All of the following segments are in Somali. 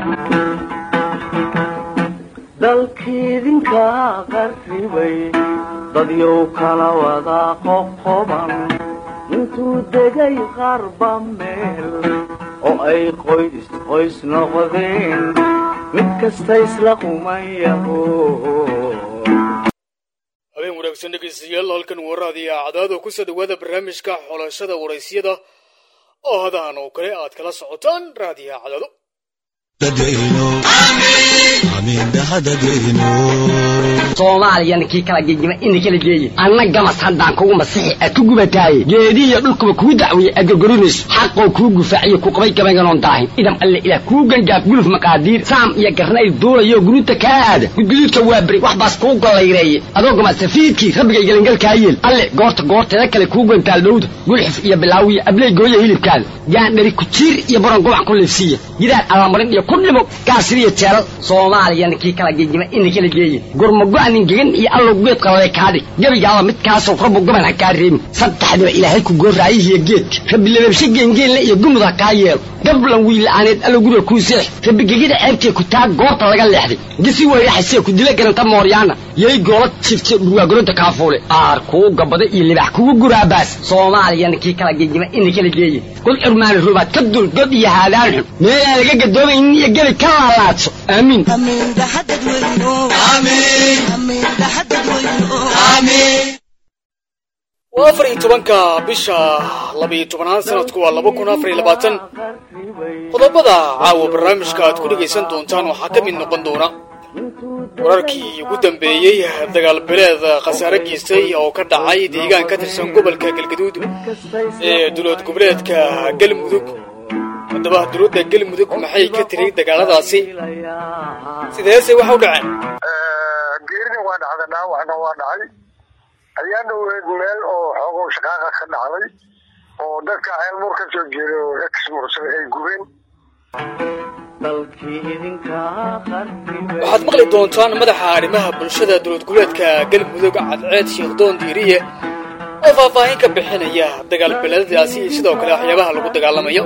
dalkiidinka qarribay dadyow kala wada qoqoban intuu degay qarba meel oo ay qoys noqdeen mid kasta isla qumayaho habeen wanaagsan dhegeystayaal halkan waraadiya cadaado ku soo dhawaada barnaamijka xulashada waraysyada oo hadaan oo kale aad kala socotaan raadiyaha cadaado Soomaaliya ninkii kala geeyay in kala geeyay annaga masaxan kugu masixi aad ku gubatay geediyo dhulkuba ku dacwiyay agagorinis xaqo ku gufaaciyo ku qabay gabaygan daahin idam alle ila ku gangaaf guluf maqaadiir saam iyo garnay duulayo gurunta kaada gudgududka waa bari wax baas ku golayreeyay adoo gama safiidkii rabbiga galangal kaayeen alle goorta kale ku gantaal dhowd gulxif iyo bilaawiya ablay gooyo hilibkaada yaan dhari ku jiir iyo baran go'an ku leefsiya gidaan alamarin iyo ku dhimo gaasriya jeel Soomaaliya ninkii kala geeyay in kala geeyay gurmago anin gegan iyo allo geed qalay kaadi gabiga mid kaas oo rabbo gaban ka reem saddexda ilaahay ku gooraayihiya geed rabbi leebshi gengeen iyo gumada ka yeel gablan wiil aaneed allo guriga ku seex rabbi gegida ceebtay ku taag goorta laga leexday gisi way xasee ku dila garanta mooryaana yey goolad jifti dhuwa goronta ka foole aar ku gabada iyo libax ku guraabaas Soomaaliya ninkii kala geeyay in kala geeyay kul irmaan rubaad ka dul god iyo haadaan meel laga gadoobay in iyo gabi ka laalaadso aamin da hadad weyno aamin da hadad weyno aamin وافر إنتبانكا بيشا لبي تبنان سنة كوا لبكونا فري لباتن قضبضا عاو برامجكا تكون جيسان دونتان وحاكم النقن دونا وراركي يقودن بيي دقال بلاد خسارة جيستي أو كردعاي ديغان كترسان قبل كالقدود دولود قبلات كالقلم مدوك دبا دولود دا قلم مدوك محاي كتري دقال داسي سيدهاسي وحاو دعان geerida waa dhacdanaa waxna waa dhacay ayaan dhoweed meel oo xogo shaqaaqa ka dhacday oo dadka ceelmur ka soo jeeday oo exmursada ay gubeen waxaad maqli doontaan madaxa arrimaha bulshada dowlad goboleedka galmudug cadceed sheekh doon diiriye oo faahfaahin ka bixinaya dagaal beeleedadaasi iyo sidoo kale waxyaabaha lagu dagaalamayo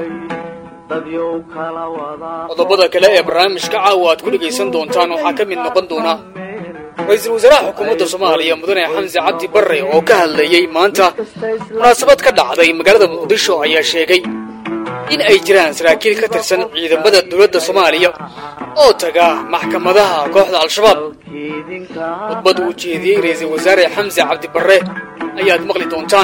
qodobada kale ee barnaamijka caawa aad ku dhegaysan doontaan waxaa ka mid noqon doona رئيس الوزراء حكومة الصومالية مدن حمزة عبد بري oo ka hadlayay maanta munaasabad ka dhacday magaalada Muqdisho ayaa sheegay in ay jiraan saraakiil ka tirsan ciidamada dawladda Soomaaliya oo taga maxkamadaha kooxda al-shabaab khudbad uu jeediyay ra'iisul wasaare Xamza Cabdi Barre ayaad maqli doontaan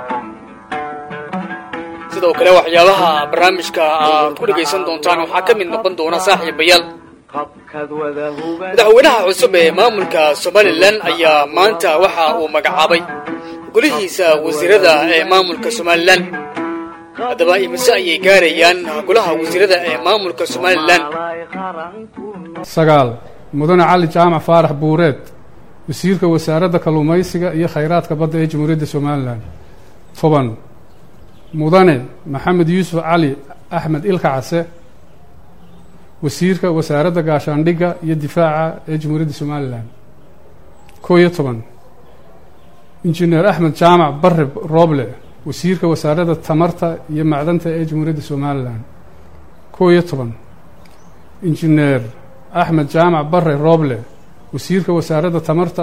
sidoo kale waxyaabaha barnaamijka aad ku dhageysan doontaan waxaa ka mid noqon doona saaxiibayaal madaxweynaha cusub ee maamulka Somaliland ayaa maanta waxa uu magacaabay golihiisa wasiirada ee maamulka Somaliland hadaba imisa ayay gaarayaan golaha wasiirada ee maamulka Somaliland sagaal mudane cali jaamac faarax buureed wasiirka wasaaradda kalluumaysiga iyo khayraadka badda ee jamhuuriyadda Somaliland toban mudane maxamed yuusuf cali axmed ilka case wasiirka wasaaradda gaashaandhigga iyo difaaca ee jamhuuriyadda Somaliland 11 injineer axmed jaamac barre rooble wasiirka wasaaradda tamarta iyo macdanta ee jamhuuriyadda Somaliland 11 injineer axmed jaamac barre rooble wasiirka wasaaradda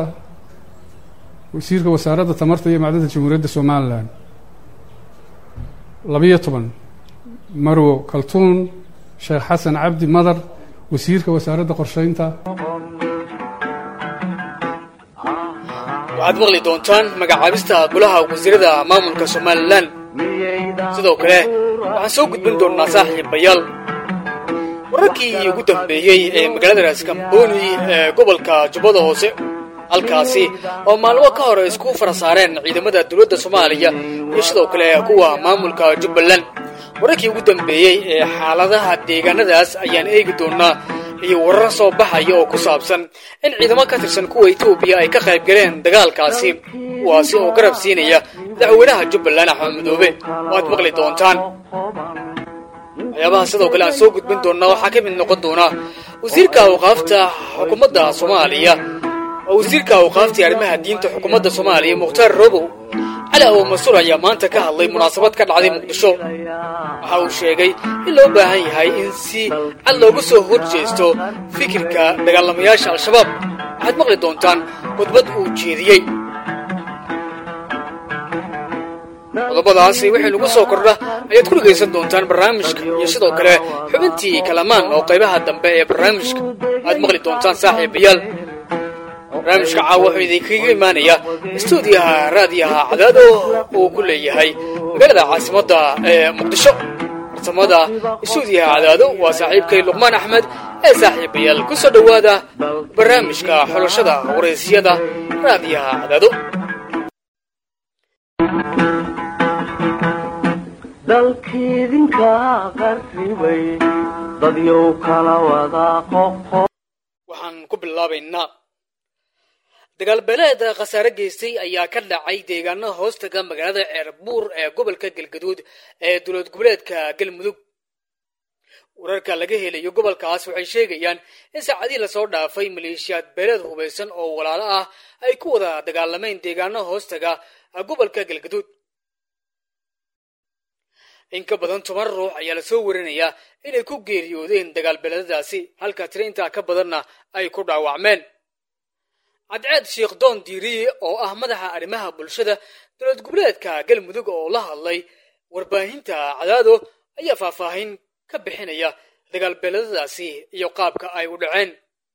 tamarta iyo macdanta jamhuuriyadda Somaliland 12 marwo kaltuun sheekh xasan cabdi madar wasiirka wasaaradda qorsheynta waxaad maqli doontaan magacaabista golaha wasiirada maamulka Somaliland sidoo kale waxaan soo gudbin doonaa saaxiibayaal wararkii ugu dambeeyay ee magaalada Raaskambooni ee gobolka Jubbada Hoose halkaasi oo maalmo ka hor isku farasaareen ciidamada dawladda Soomaaliya iyo sidoo kale kuwa maamulka Jubbaland wararkii ugu dambeeyay ee xaaladaha deegaanadaas ayaan eegi doonaa iyo warar soo baxaya oo ku saabsan in ciidamo ka tirsan kuwa Itoobiya ay ka qayb galeen dagaalkaasi kuwaasi oo garab siinaya madaxweynaha Jubbaland Axmed Madoobe waad maqli doontaan waxyaabaha sidoo kale aan soo gudbin doonaa waxaa ka mid noqon doona wasiirka awqaafta xukuumadda Soomaaliya wasiirka awqaafta arrimaha diinta xukuumadda Soomaaliya Mukhtaar Robow cali abu mansuur ayaa maanta ka hadlay munaasabad ka dhacday muqdisho waxa uu sheegay in loo baahan yahay in si cad looga soo horjeesto fikirka dagaalamayaasha al-shabaab waxaad maqli doontaan khudbad uu jeediyey qodobadaasi wixii nagu soo kordha ayaad ku dhegaysan doontaan barnaamijka iyo sidoo kale xubintii kalamaan oo qaybaha dambe ee barnaamijka aad maqli doontaan saaxiibayaal barnaamijka caawa wuxuu idinkaga imaanaya istuudiyaha raadiyaha cadaado uu ku leeyahay magaalada caasimadda ee muqdisho farsamada istuudiyaha cadaado waa saaxiibkay luqmaan axmed ee saaxiibayaal ku soo dhowaada barnaamijka xulashada waraysyada raadiyaha cadaado dalkiidinka qarribay dadyow kala wada qoqo waxaan ku bilaabaynaa dagaalbeeleed khasaare geystay ayaa ka dhacay deegaano hoostaga magaalada ceerbuur ee gobolka galgaduud ee dowlad goboleedka galmudug wararka laga helayo gobolkaas waxay sheegayaan in saacadii lasoo dhaafay maleeshiyaad beeleed hubaysan oo walaalo ah ay ku wada dagaalameen deegaano hoostaga gobolka galgaduud in ka badan 10 ruux ayaa lasoo warinayaa inay ku geeriyoodeen dagaalbeeleedadaasi halka tiro intaa ka badanna ay ku dhaawacmeen cadceed sheekh doon diiriye oo ah madaxa arrimaha bulshada dowlad goboleedka galmudug oo la hadlay warbaahinta cadaado ayaa faahfaahin ka bixinaya dagaalbeeleedadaasi iyo qaabka ay u dhaceen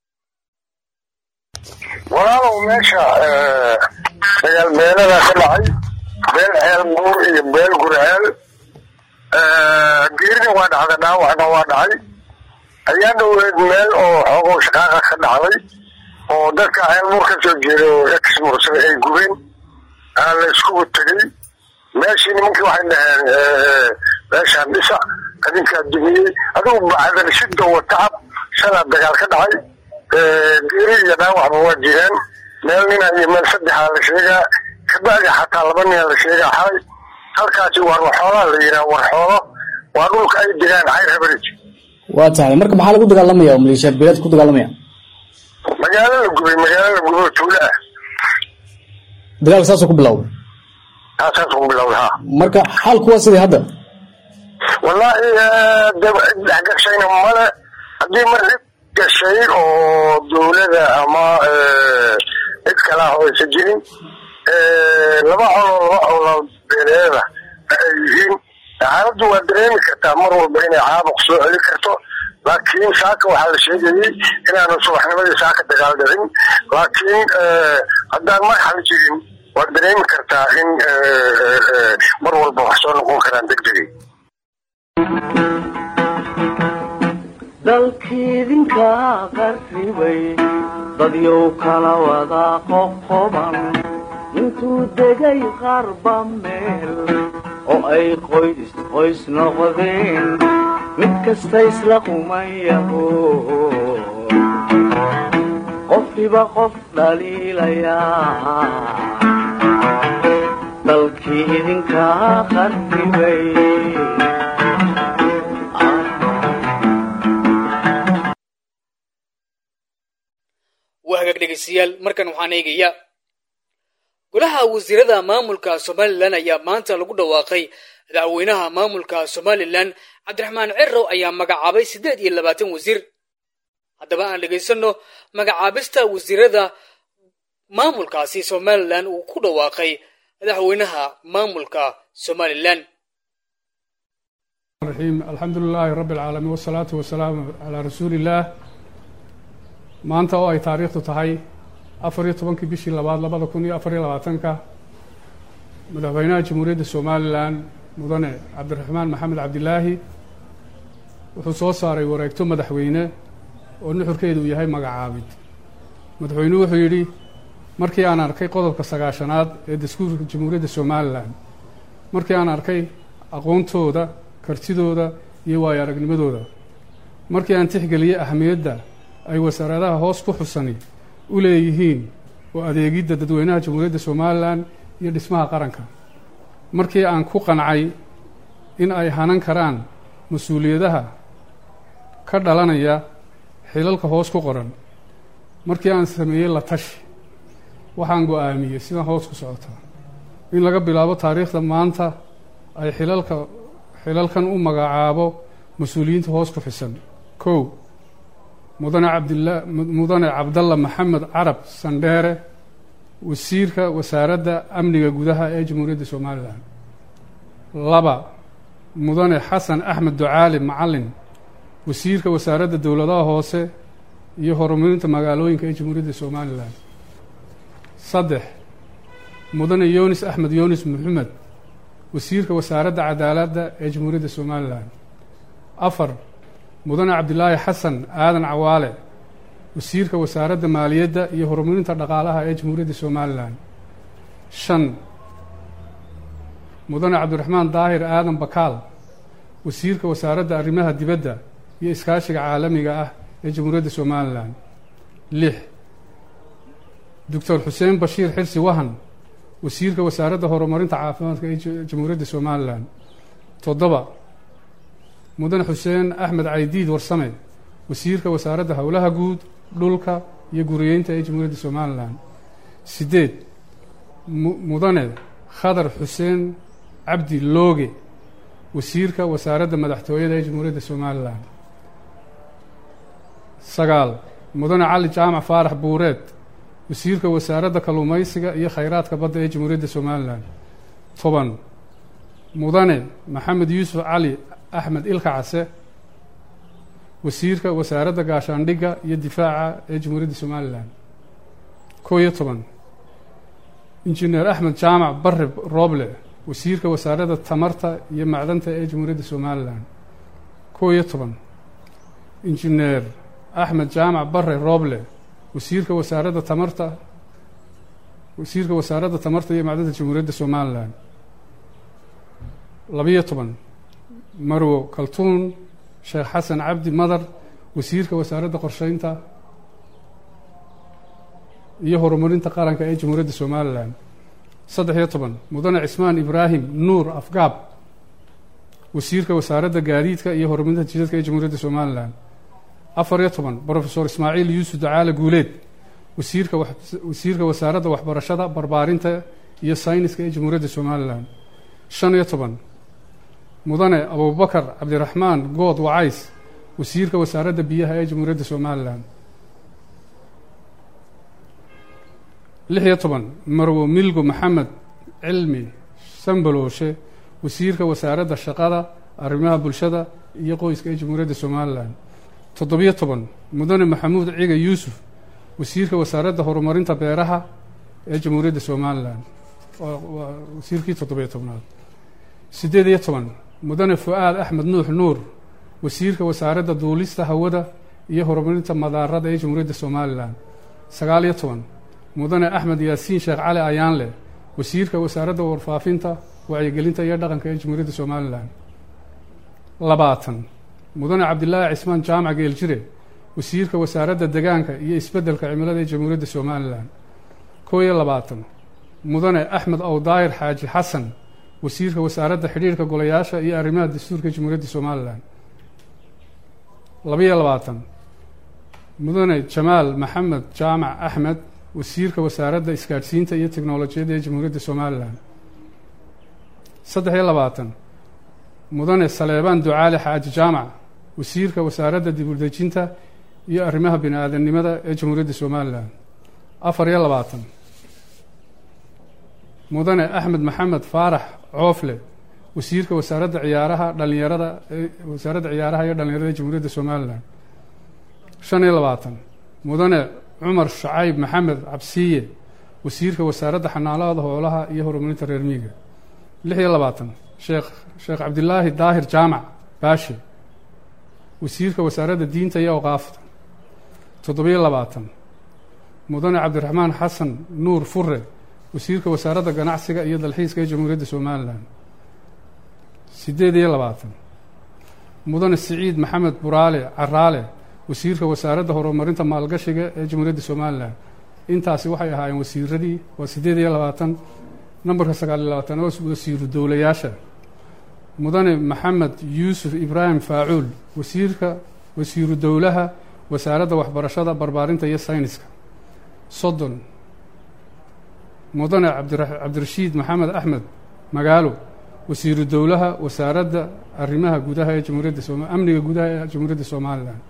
walaalow meesha dagaalbeelada ka dhacay beel ceelbuur iyo beel gurceel geerina waa dhacda dhaawacna waa dhacay ayaa dhaweed meel oo xoogow shaqaaqa ka dhacday oo dadka ceelbuur ka soo jeeda oo exmursada ay gubeen la iskugu tegay meeshii nimankii waxay dhaheen meeshaan dhisa adinkaa dumiyey adigu bacdan shidda wa tacab shalaa dagaal ka dhacay geeri iyo dhaawacba waa jiraan meel nina iyo meel saddexaa la sheegaa kabacdi xataa 2 nin la sheegaa xalay halkaasi war xoolaha la yidhaha war xoolo waa dhulka ay degaan cayr habarij waa tahay marka maxaa lagu dagaalamaya oo maleeshiyaad beeleed ku dagaalamaya magaalo la gubay oo tuulo ah dagaal saas ku bilowday ha marka xalku waa sidii hadda wallahi dhagashayna male haddii mar gashay oo dowladda ama cid kala hoose jirin laba colo beeleeda ay yihiin xaaladdu waa dareemi kartaa mar walba inay caabuq soo celi karto laakiin saaka waxaa la sheegayay inaanu subaxnimadii saaka dagaal dhicin laakiin haddaan marxal jirin waad dareemi kartaa in mar walba wax soo noqon karaan degdegay dalkiidinka qarribay dadyow kala wada qoqoban intuu degay qarba meel oo ay qoys noqdeen mid kasta isla qumayaho qofkiiba qof dhaliilayaa dalkii idinka qarribay waa hagaag dhegaystayaal markan waxaan eegayaa golaha wasiirada maamulka somalilan ayaa maanta lagu dhawaaqay madaxweynaha maamulka somalilan cabdiraxmaan cirrow ayaa magacaabay 28 wasiir haddaba aan dhegaysano magacaabista wasiirada maamulkaasi somalilan uu ku dhawaaqay madaxweynaha maamulka somalilan alxamdulilaahi rabbi alcaalamiin wasalaatu wasalaamu calaa rasuulillaah maanta oo ay taariikhdu tahay 14 bishii 2 2024 madaxweynaha jamhuuriyadda somalilan mudane cabdiraxmaan maxamed cabdilaahi wuxuu soo saaray wareegto madaxweyne oo nuxurkeedu yahay magacaabid madaxweynuhu wuxuu yidhi markii aan arkay qodobka 9aad ee dastuurka jamhuuriyadda somalilan markii aan arkay aqoontooda kartidooda iyo waayo aragnimadooda markii aan tixgeliyey ahamiyadda ay wasaaradaha hoos ku xusani u leeyihiin oo adeegidda dadweynaha jamhuuriyadda somalilan iyo dhismaha qaranka markii aan ku qancay in ay hanan karaan mas-uuliyadaha ka dhalanaya xilalka hoos ku qoran markii aan sameeyey la tashi waxaan go-aamiyey sidan hoos ku socota in laga bilaabo taariikhda maanta ay xilalkan u magacaabo mas-uuliyiinta hoos ku xisan. 1 mudane cabdalla maxamed carab sandheere, wasiirka wasaaradda amniga gudaha ee jamhuuriyadda somalilan. 2 mudane xasan axmed ducaali macalin, wasiirka wasaaradda dowladaha hoose iyo horumarinta magaalooyinka ee jamhuuriyadda somalilan. 3 mudane yunis axmed yunis maxamed, wasiirka wasaaradda cadaaladda ee jamhuuriyadda somalilan. 4 mudane cabdilaahi xasan aadan cawaale, wasiirka wasaaradda maaliyadda iyo horumarinta dhaqaalaha ee jamhuuriyadda somalilan. 5 mudane cabdiraxmaan daahir aadan bakaal, wasiirka wasaaradda arrimaha dibadda iyo iskaashiga caalamiga ah ee jamhuuriyadda somalilan. 6 doctor xuseen bashiir xirsi wahan, wasiirka wasaaradda horumarinta caafimaadka ee jamhuuriyadda somalilan. 7 mudane xuseen axmed caydiid warsame, wasiirka wasaaradda howlaha guud, dhulka iyo guriyeynta ee jamhuuriyadda somalilan. 8 mudane khadar xuseen cabdi looge, wasiirka wasaaradda madaxtooyada ee jamhuuriyadda somalilan. 9 mudane cali jaamac faarax buureed, wasiirka wasaaradda kalluumaysiga iyo khayraadka badda ee jamhuuriyadda somalilan. 10 mudane maxamed yuusuf cali axmed ilka case, wasiirka wasaaradda gaashaandhigga iyo difaaca ee jamhuuriyadda somalilan. 11 injineer axmed jaamac barre rooble, wasiirka wasaaradda tamarta iyo macdanta ee jamhuuriyadda somalilan. 11 injineer axmed jaamac barre rooble, wasiirka wasaaradda tamarta iyo macdanta jamhuuriyadda somalilan. 12 marwo kaltuun sheekh xasan cabdi madar, wasiirka wasaaradda qorsheynta iyo horumarinta qaranka ee jamhuuriyadda somalilan. 13 mudane cismaan ibraahim nuur afgaab, wasiirka wasaaradda gaadiidka iyo horumarinta jidadka ee jamhuuriyadda somalilan. 14 brofesor ismaaciil yuusuf ducaale guuleed, wasiirka wasaaradda waxbarashada, barbaarinta iyo sayniska ee jamhuuriyadda somalilan. 15 mudane abubakar cabdiraxmaan good wacays, wasiirka wasaaradda biyaha ee jamhuuriyadda somalilan. 16 marwo milgo maxamed cilmi sambalooshe, wasiirka wasaaradda shaqada, arrimaha bulshada iyo qoyska ee jamhuuriyadda somalilan. 17 mudane maxamuud ciga yuusuf, wasiirka wasaaradda horumarinta beeraha ee jamhuuriyadda somalilan, waa wasiirkii 17aad. 18 mudane fu-aad axmed nuux nuur, wasiirka wasaaradda duulista hawada iyo horumarinta madaarada ee jamhuuriyadda somalilan. 19 mudane axmed yaasiin sheekh cali ayaanle, wasiirka wasaaradda warfaafinta, wacyigelinta iyo dhaqanka ee jamhuuriyadda somalilan. 20 mudane cabdilaahi cismaan jaamac geeljire, wasiirka wasaaradda degaanka iyo isbeddelka cimilada ee jamhuuriyadda somalilan. 21 mudane axmed awdaayir xaaji xasan, wasiirka wasaaradda xidhiirka golayaasha iyo arrimaha dastuurka ee jamhuuriyadda somalilan. 22 mudane jamaal maxamed jaamac axmed, wasiirka wasaaradda isgaadhsiinta iyo teknolojiyadda ee jamhuuriyadda somalilan. 23 mudane saleebaan ducaali xaaji jaamac, wasiirka wasaaradda dibudejinta iyo arrimaha bini-aadamnimada ee jamhuuriyadda somalilan. 24 mudane axmed maxamed faarax coofle, wasiirka wasaaradda ciyaaraha iyo dhalinyarada ee jamhuuriyadda somalilan. 25 mudane cumar shacayb maxamed cabsiye, wasiirka wasaaradda xanaanada hoolaha iyo horumarinta reer miyiga. 26 sheekh cabdilaahi daahir jaamac baashe, wasiirka wasaaradda diinta iyo awqaafta. 27 mudane cabdiraxmaan xasan nuur fure, wasiirka wasaaradda ganacsiga iyo dalxiiska ee jamhuuriyadda somalilan. 28 mudane siciid maxamed buraale caraale, wasiirka wasaaradda horumarinta maalgashiga ee jamhuuriyadda somalilan. intaasi waxay ahaayeen wasiiradii, waa 28. nambarka 29 oo wasiiru dowlayaasha: mudane maxamed yuusuf ibraahim faacuul, wasiiru dowlaha wasaaradda waxbarashada, barbaarinta iyo sayniska. 30 mudane cabdirashiid maxamed axmed magaalo wasiiru dowlaha wasaaradda arrimaha gudaha ee jamhuuriyadda amniga gudaha ee jamhuuriyadda somalilan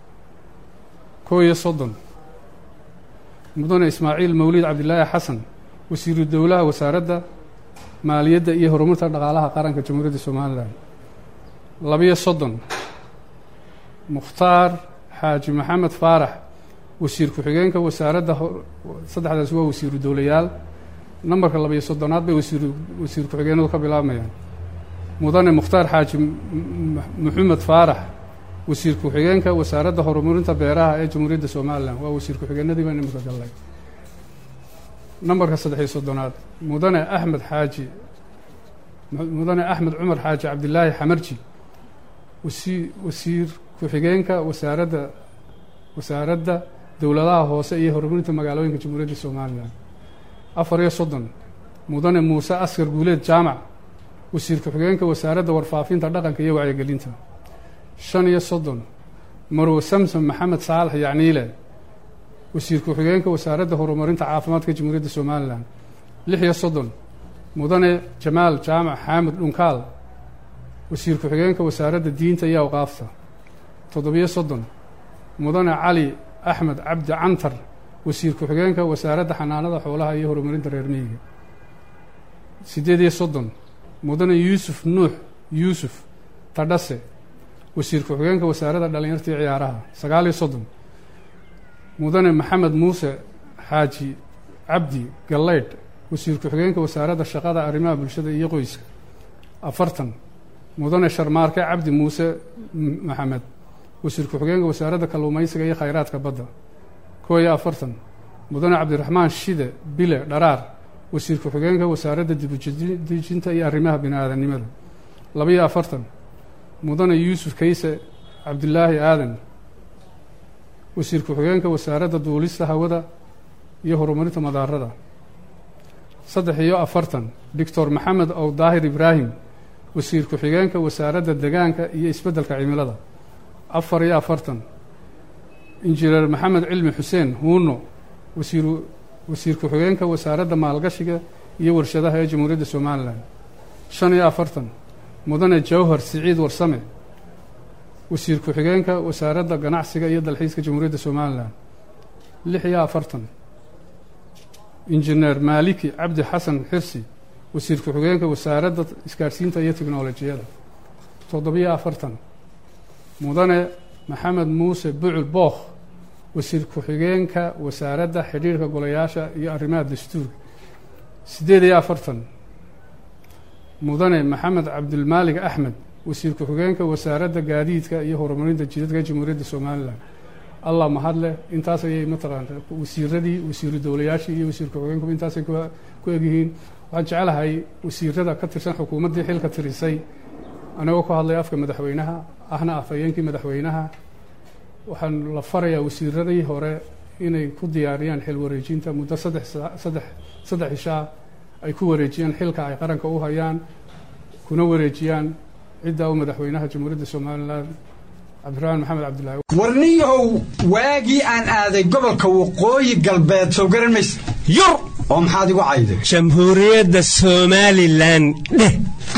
31 mudane ismaaciil mawlid cabdilaahi xasan wasiiru dowlaha wasaaradda maaliyadda iyo horumarta dhaqaalaha qaranka jamhuuriyadda somalilan 32 mukhtaar xaaji maxamed faarax wasiir ku-xigeenka wasaaradda saddexdaas waa wasiiru dowlayaal nambarka 32aad bay wasiir ku-xigeenadu ka bilaabmayaan mudane mukhtaar xaaji maxamed faarax wasiir ku-xigeenka wasaaradda horumarinta beeraha ee jamhuuriyadda somalilan waa wasiir ku-xigeenadii baan imika gallay nambarka 33aad mudane axmed cumar xaaji cabdilaahi xamarji wasiir ku-xigeenka wasaaradda dowladaha hoose iyo horumarinta magaalooyinka jamhuuriyadda somalilan 34 mudane muuse askar guuleed jaamac wasiir ku-xigeenka wasaaradda warfaafinta dhaqanka iyo wacyigelinta 35 marwo samsom maxamed saalax yacniile wasiir ku-xigeenka wasaaradda horumarinta caafimaadka jamhuuriyadda somalilan 36 mudane jamaal jaamac xaamid dhunkaal wasiir ku-xigeenka wasaaradda diinta iyo awqaafta 37 mudane cali axmed cabdi cantar wasiir ku-xigeenka wasaaradda xanaanada xoolaha iyo horumarinta reer miyiga 38 mudane yuusuf nuux yuusuf tadhase wasiir ku-xigeenka wasaaradda dhalinyarta iyo ciyaaraha 39 mudane maxamed muuse xaaji cabdi gallaydh wasiir ku-xigeenka wasaaradda shaqada arrimaha bulshada iyo qoyska 40 mudane sharmaarke cabdi muuse maxamed wasiir ku-xigeenka wasaaradda kalluumaysiga iyo khayraadka badda 41 mudane cabdiraxmaan shide bile dharaar wasiir ku-xigeenka wasaaradda dibudejinta iyo arrimaha bini-aadanimada 42 mudane yuusuf kayse cabdilaahi aadan wasiir ku-xigeenka wasaaradda duulista hawada iyo horumarinta madaarada 43 doctor maxamed ow daahir ibraahim wasiir ku-xigeenka wasaaradda degaanka iyo isbeddelka cimilada 44 injineer maxamed cilmi xuseen huuno wasiir ku-xigeenka wasaaradda maalgashiga iyo warshadaha ee jamhuuriyadda somalilan 45 mudane jawhar siciid warsame wasiir ku-xigeenka wasaaradda ganacsiga iyo dalxiiska jamhuuriyadda somalilan 46 injineer maaliki cabdi xasan xirsi wasiir ku-xigeenka wasaaradda isgaadhsiinta iyo tiknolojiyada 47 mudane maxamed muuse bucul bookh wasiir ku-xigeenka wasaaradda xidhiirka golayaasha iyo arrimaha dastuurka 48 mudane maxamed cabdilmaalig axmed wasiir ku-xigeenka wasaaradda gaadiidka iyo horumarinta jidadka jamhuuriyadda somalilan allah mahadleh intaas ayay mataqaanta wasiiradii wasiiru dowlayaashii iyo wasiir ku-xigeenkuba intaasay ku egyihiin waxaan jecelahay wasiirada ka tirsan xukuumaddii xilka tirisay anagoo ku hadlay afka madaxweynaha ahna afhayeenkii madaxweynaha waxaan la farayaa wasiiradii hore inay ku diyaariyaan xil wareejinta muddo saddex ishaa ay ku wareejiyaan xilka ay qaranka u hayaan kuna wareejiyaan cidda u madaxweynaha jamhuuriyadda somalilan cabdiraxmaan maxamed cabdilaahi warniyahow waagii aan aaday gobolka waqooyi galbeed soo garan maysa yur oo maxaad igu cayday jamhuuriyadda somalilan dheh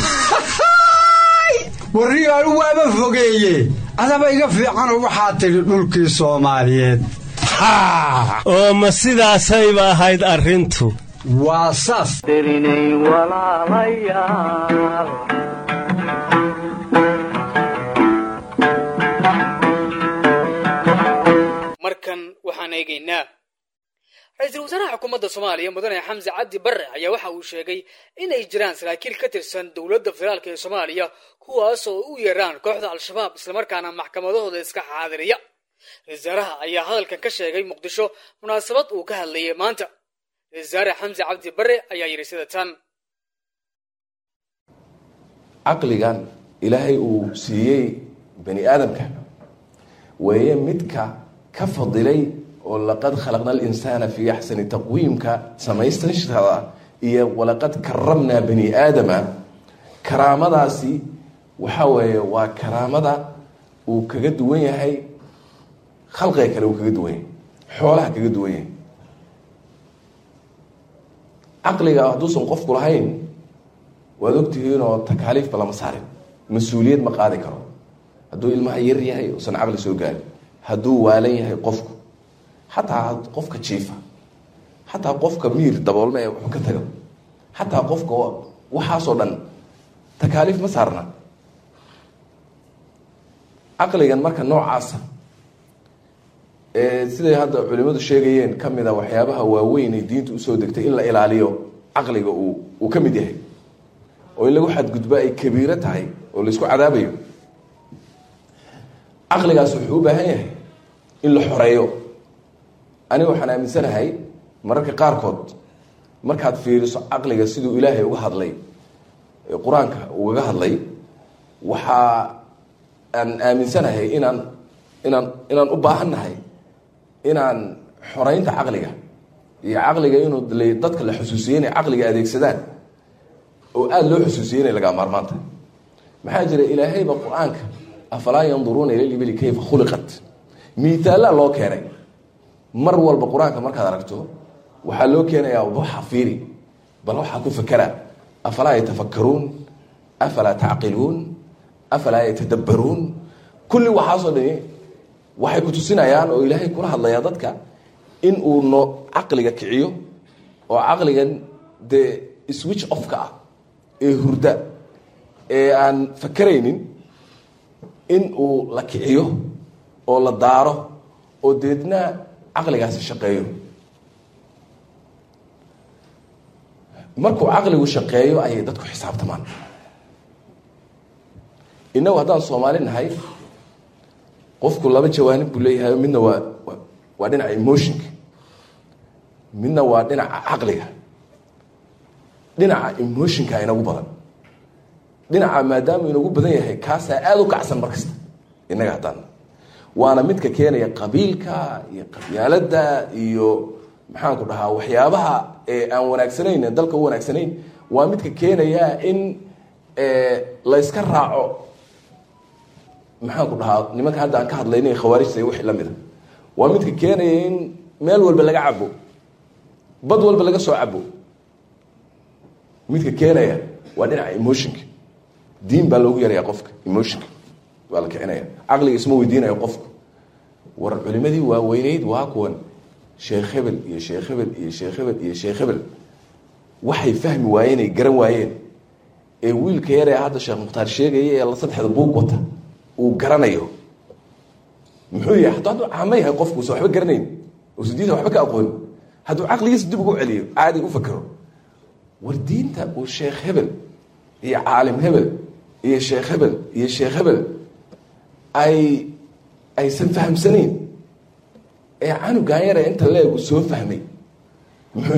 warniyahow waaba fogeeye adaba iga fiicanoo waxaad tidhi dhulkii soomaaliyeed oo ma sidaasayba ahayd arrintu waa saas dirinay walaalayaal markan waxaan eegaynaa ra-iisul wasaaraha xukuumadda soomaaliya mudane xamse cabdi barre ayaa waxa uu sheegay inay jiraan saraakiil ka tirsan dowladda federaalk ee soomaaliya kuwaas oo u yeeraan kooxda al-shabaab islamarkaana maxkamadahooda iska xaadiriya ra-isul wasaaraha ayaa hadalkan ka sheegay muqdisho munaasabad uu ka hadlayay maanta ra-isul wasaare xamse cabdi barre ayaa yidhi sida tan caqligan ilaahay uu siiyey bani aadamka weeye midka ka fadilay oo laqad khalaqna alinsaana fii axsani taqwiimka samaysashada iyo walaqad karamnaa bani aadama karaamadaasi waxa weeye waa karaamada uu kaga duwan yahay khalqiga kale uu kaga duwan yahay xoolaha kaga duwan yahay caqliga hadduusan qofku lahayn waad ogtihiin oo takaaliifba lama saarin mas-uuliyad ma qaadi karo hadduu ilmaha yar yahay uusan caqli soo gaarin hadduu waalan yahay qofku xataa qofka jiifa xataa qofka miir daboolme ee wuxuu ka tago xataa qofka waxaasoo dhan takaaliif ma saarna caqligan marka noocaasa siday hadda culimadu sheegayeen ka mid a waxyaabaha waaweyn ee diinta usoo degtay in la ilaaliyo caqliga uu ka mid yahay oo in lagu xadgudbo ay kabiiro tahay oo laisku cadaabayo caqligaas wuxuu u baahan yahay in la xoreeyo aniga waxaan aaminsanahay mararka qaarkood markaad fiiriso caqliga siduu ilaahay uga hadlay qur-aanka ugaga hadlay waxaa aan aaminsanahay inaan u baahannahay inaan xoreynta caqliga iyo caqliga inuu dadka la xusuusiye inay caqliga adeegsadaan oo aada loo xusuusiye inay lagaa maarmaanta maxaa jira ilaahayba qur-aanka afalaa yanduruuna ila libili kayfa khuliqat miitaallaa loo keenay mar walba qur-aanka markaad aragto waxaa loo keenayaa waxa fiiri bal waxaa ku fakera afalaa yatafakkaruun afalaa tacqiluun afalaa yatadabbaruun kulli waxaasoo dhani waxay ku tusinayaan oo ilaahay kula hadlayaa dadka in uu caqliga kiciyo oo caqligan dee switch ofka ah ee hurda ee aan fakeraynin in uu la kiciyo oo la daaro oo deedna caqligaasi shaqeeyo markuu caqligu shaqeeyo ayay dadku xisaabtamaan innagu haddaan soomaali nahay qofku laba jawaanib buu leeyahay midna waa dhinaca emotionka midna waa dhinaca caqliga dhinaca emotionka inagu badan dhinaca maadaama inagu badan yahay kaasaa aada u kacsan markasta innaga haddaan waana midka keenaya qabiilka iyo qabyaaladda iyo maxaanku dhahaa waxyaabaha aan wanaagsanayn ee dalka u wanaagsanayn waa midka keenaya in layska raaco maxaanku dhahaa nimanka hadda aan ka hadlaynay khawaarijta iyo wixii la mida waa midka keenaya in meel walba laga cabo bad walba laga soo cabo midka keenaya waa dhinaca emotionka diin baa loogu yaraya qofka emotionka waa la kicinaya caqliga isma weydiinayo qofku war culimadii waaweyneyd waa kuwan sheekh hebel iyo sheekh hebel iyo sheekh hebel iyo sheekh hebel waxay fahmi waayeen ay garan waayeen ee wiilka yaree hadda sheekh mukhtaar sheegaya ee la saddexda buug wata uu garanayo muxuu yahay hadduu caama yahay qofku usan waxba garanayn uusan diinta waxba ka aqoonin hadduu caqligiisa dib ugu celiyo caadi u fakero war diinta uu sheekh hebel iyo caalim hebel iyo sheekh hebel iyo sheekh hebel aysan fahamsanayn ee canugan yare inta leegu soo fahmay muxuu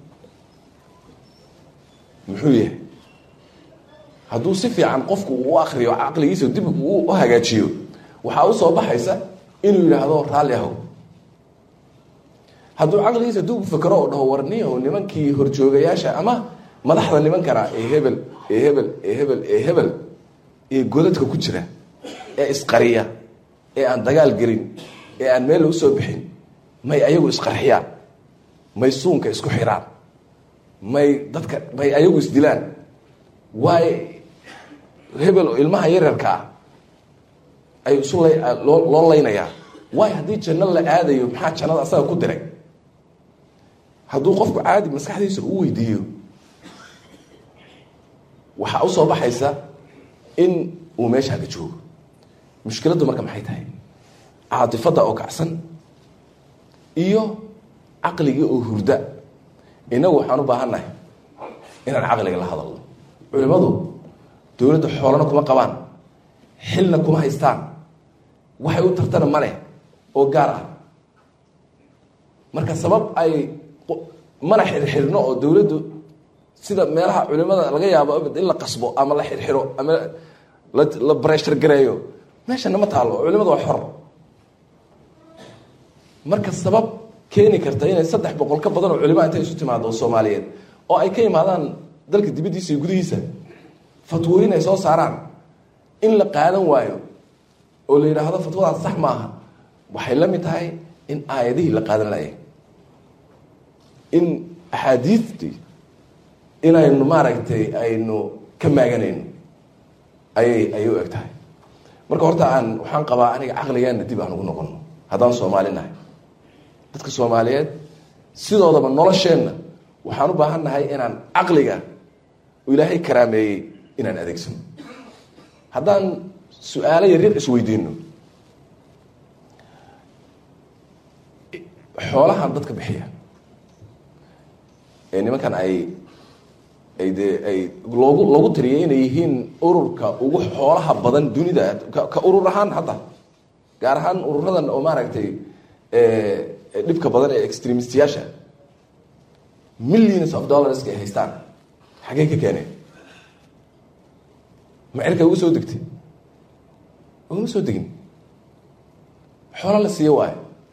yahay hadduu si fiican qofku u akriyo caqligiisa dib u hagaajiyo waxaa usoo baxaysa inuu yidhaahdo raalli ahow hadduu caqligiisa dib u fakero oo dhaho warniyahow nimankii horjoogayaasha ama madaxda nimankana ee hebel ee hebel ee hebel ee hebel ee godadka ku jira ee isqariya ee aan dagaal gelin ee aan meel lagu soo bixin may ayagu isqarxiyaan may suunka isku xiraan may ayagu isdilaan waay hebel oo ilmaha yaryarka ah ay loo laynayaa waay haddii janno la aadayo maxaa jannada asaga ku diray hadduu qofku caadi maskaxdiisa u weydiiyo waxaa usoo baxaysa in uu meesha haga joogo mushkiladdu marka maxay tahay caatifadda oo kacsan iyo caqligii oo hurda innagu waxaan u baahannahay inaan caqliga la hadalno culimadu dowladda xoolana kuma qabaan xilna kuma haystaan waxay u tartana maleh oo gaar ah marka sabab ay mana xirxirno oo dowladdu sida meelaha culimada laga yaabo in la qasbo ama la xirxiro ama la breshar gareeyo meeshana ma taalo culimadu waa xor marka sabab keeni karta inay 300 ka badan oo culimo intay isu timaado Soomaaliyeed oo ay ka yimaadaan dalka dibadiisa iyo gudihiisa fatwooyin ay soo saaraan in la qaadan waayo oo la yiraahdo fatwadaas sax maaha waxay la mid tahay in aayadihii la qaadan laayay in axaadiistii inaynu maaragtay aynu ka maaganayno ayay u eg tahay. marka horta waxaan qabaa aniga caqligeena dib aan ugu noqono haddaan Soomaali nahay. dadka Soomaaliyeed sidoodaba nolosheenna waxaan u baahan nahay inaan caqliga ilaahay karaameeyey inaan adeegsano. haddaan su-aalo yaryar isweydiino, xoolahan dadka bixiya ee nimankan ay loogu tiriyay inay yihiin ururka ugu xoolaha badan dunida ka urur ahaan, hadda gaar ahaan ururadan oo maaragtay dhibka badan ee extremistiyaasha millions of dollars ay haystaan xagee ka keeneen? ma cirka ugu soo degtay? uguma soo degin, xoolo la siiyo waayo.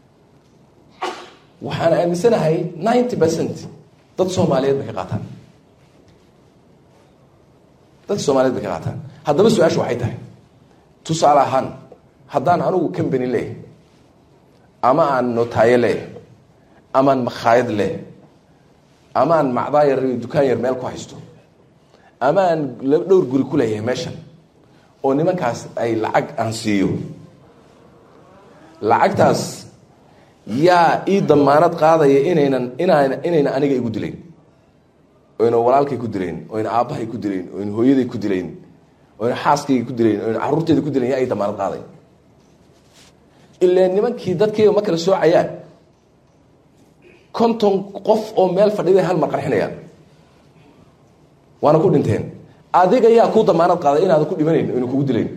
waxaan aaminsanahay 90% dad Soomaaliyeed bay ka qaataan. dadka Soomaaliyeed bay ka qaataan. haddaba su-aashu waxay tahay, tusaale ahaan haddaan anigu company leeyahay, ama aan notaayo leeyahay, ama aan makhaayad leeyahay, ama aan macdaa yar iyo dukaan yar meel ku haysto, ama aan dhowr guri ku leeyahay meeshan, oo nimankaas ay lacag aan siiyo, lacagtaas yaa ii damaanad qaadaya inayna aniga igu dilayn, oyna walaalkay ku dilayn, oyna aabbahay ku dilayn, oyna hooyaday ku dilayn, oyna xaaskayga ku dilayn, oyna carruurtayda ku dilayn, yaa ii damaanad qaaday? ilaa nimankii dadkayga ma kala soocayaan. 50 qof oo meel fadhiday hal mar qarxinayaan, waana ku dhinteen. adiga yaa ku damaanad qaaday inaadan ku dhimanayn, oyna kugu dilayn?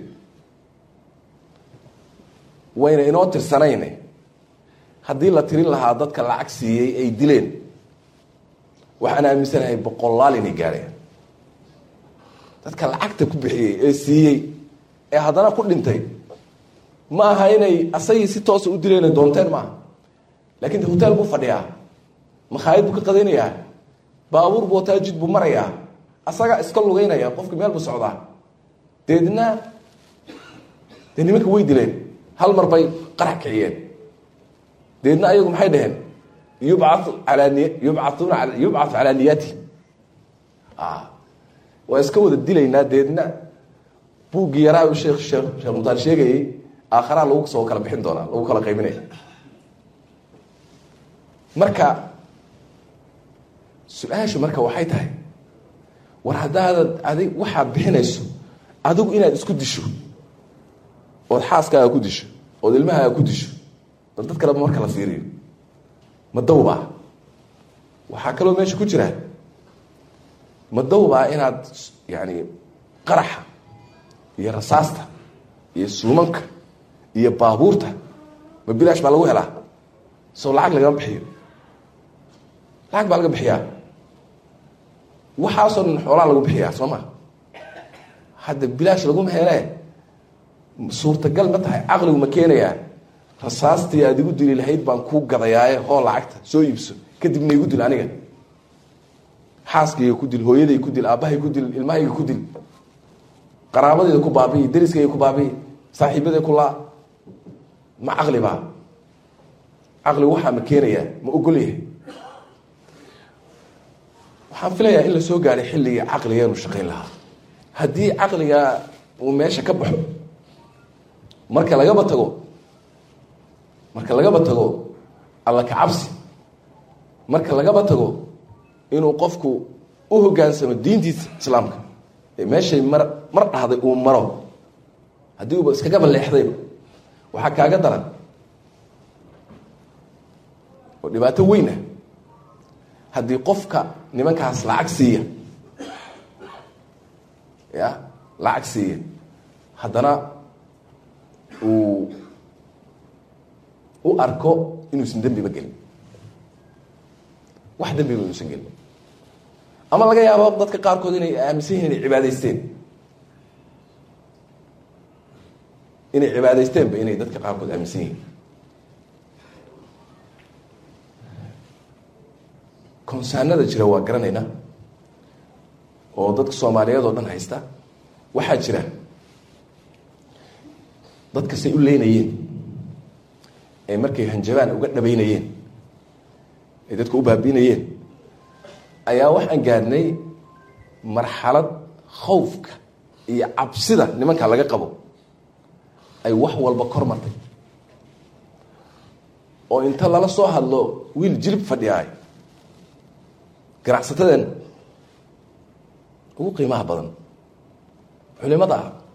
wayna inoo tirsanayne haddii la tirin lahaa dadka lacag siiyey ay dileen, waxaan aaminsanahay boqolaal inay gaadheen. dadka lacagta ku bixiyey ee siiyey ee haddana ku dhintay, ma aha inay asagii si toosa u dileen doonteen maaha, laakiin hotel buu fadhiyaa, makhaayad buu ka qadaynayaa, baabuur buu wataa, jid buu marayaa, asagaa iska lugeynaya, qofki meel buu socdaa. deedna dee nimanka way dileen, hal mar bay qarax kiciyeen. deedna ayagu maxay dhaheen? yubcathu calaa niyaati. waa iska wada dilaynaa. deedna buuggii yaraa sheekh mutaan sheegayey, aakharaa lagu soo kala bixin doonaa, lagu kala qaybinaya. marka su-aashu marka waxay tahay, war haddaadad adig waxaad bixinayso adigu inaad isku disho, ood xaaskaaga ku disho, ood ilmahaaga ku disho, bal dad kaleba marka la fiiriyo ma dawbaa? waxaa kaloo meesha ku jira, ma dawbaa inaad yani qaraxa iyo rasaasta iyo suumanka iyo baabuurta ma bilaash baa lagu helaa? soo lacag lagama bixiyo? lacag baa laga bixiyaa. waxaasoo dhan xoolaa lagu bixiyaa, soo ma? hadda bilaash laguma helee. suurtagal ma tahay? caqligu ma keenayaa rasaastii aad igu dili lahayd baan kuu gadayaaye hoo lacagta soo iibso, kadibna igu dil aniga, xaaskayga ku dil, hooyaday ku dil, aabbahay ku dil, ilmahayga ku dil, qaraabadeyda ku baabi'i, dariskayga ku baabi'i, saaxiibaday ku laa. ma caqli baa? caqligu waxaa ma keenayaa? ma ogol yahay? waxaan filayaa in la soo gaaray xilligii caqligeenu shaqayn lahaa. haddii caqliga uu meesha ka baxo, marka lagaba tago alla ka cabsi, marka lagaba tago inuu qofku u hogaansamo diintiisa islaamka ee meeshay mar dhahday uu maro, haddii uuba iskagaba leexdayba, waxaa kaaga daran oo dhibaato weyn ah haddii qofka nimankaas lacag siiya haddana uu u arko inuusan dembiba gelin, wax dembiba inuusan gelin. ama laga yaabo dadka qaarkood inay aaminsan yihiin inay cibaadaysteenba inay dadka qaarkood aaminsan yihiin. konsaanada jira waa garanaynaa, oo dadka Soomaaliyeed oo dhan haysta. waxaa jira dadka say u leynayeen ee markay hanjabaan uga dhabaynayeen ee dadka u baabiinayeen, ayaa waxaan gaadhnay marxalad khawfka iyo cabsida nimanka laga qabo ay wax walba kor martay oo inta lala soo hadlo wiil jilib fadhiyaay ganacsatadeen ugu qiimaha badan culimada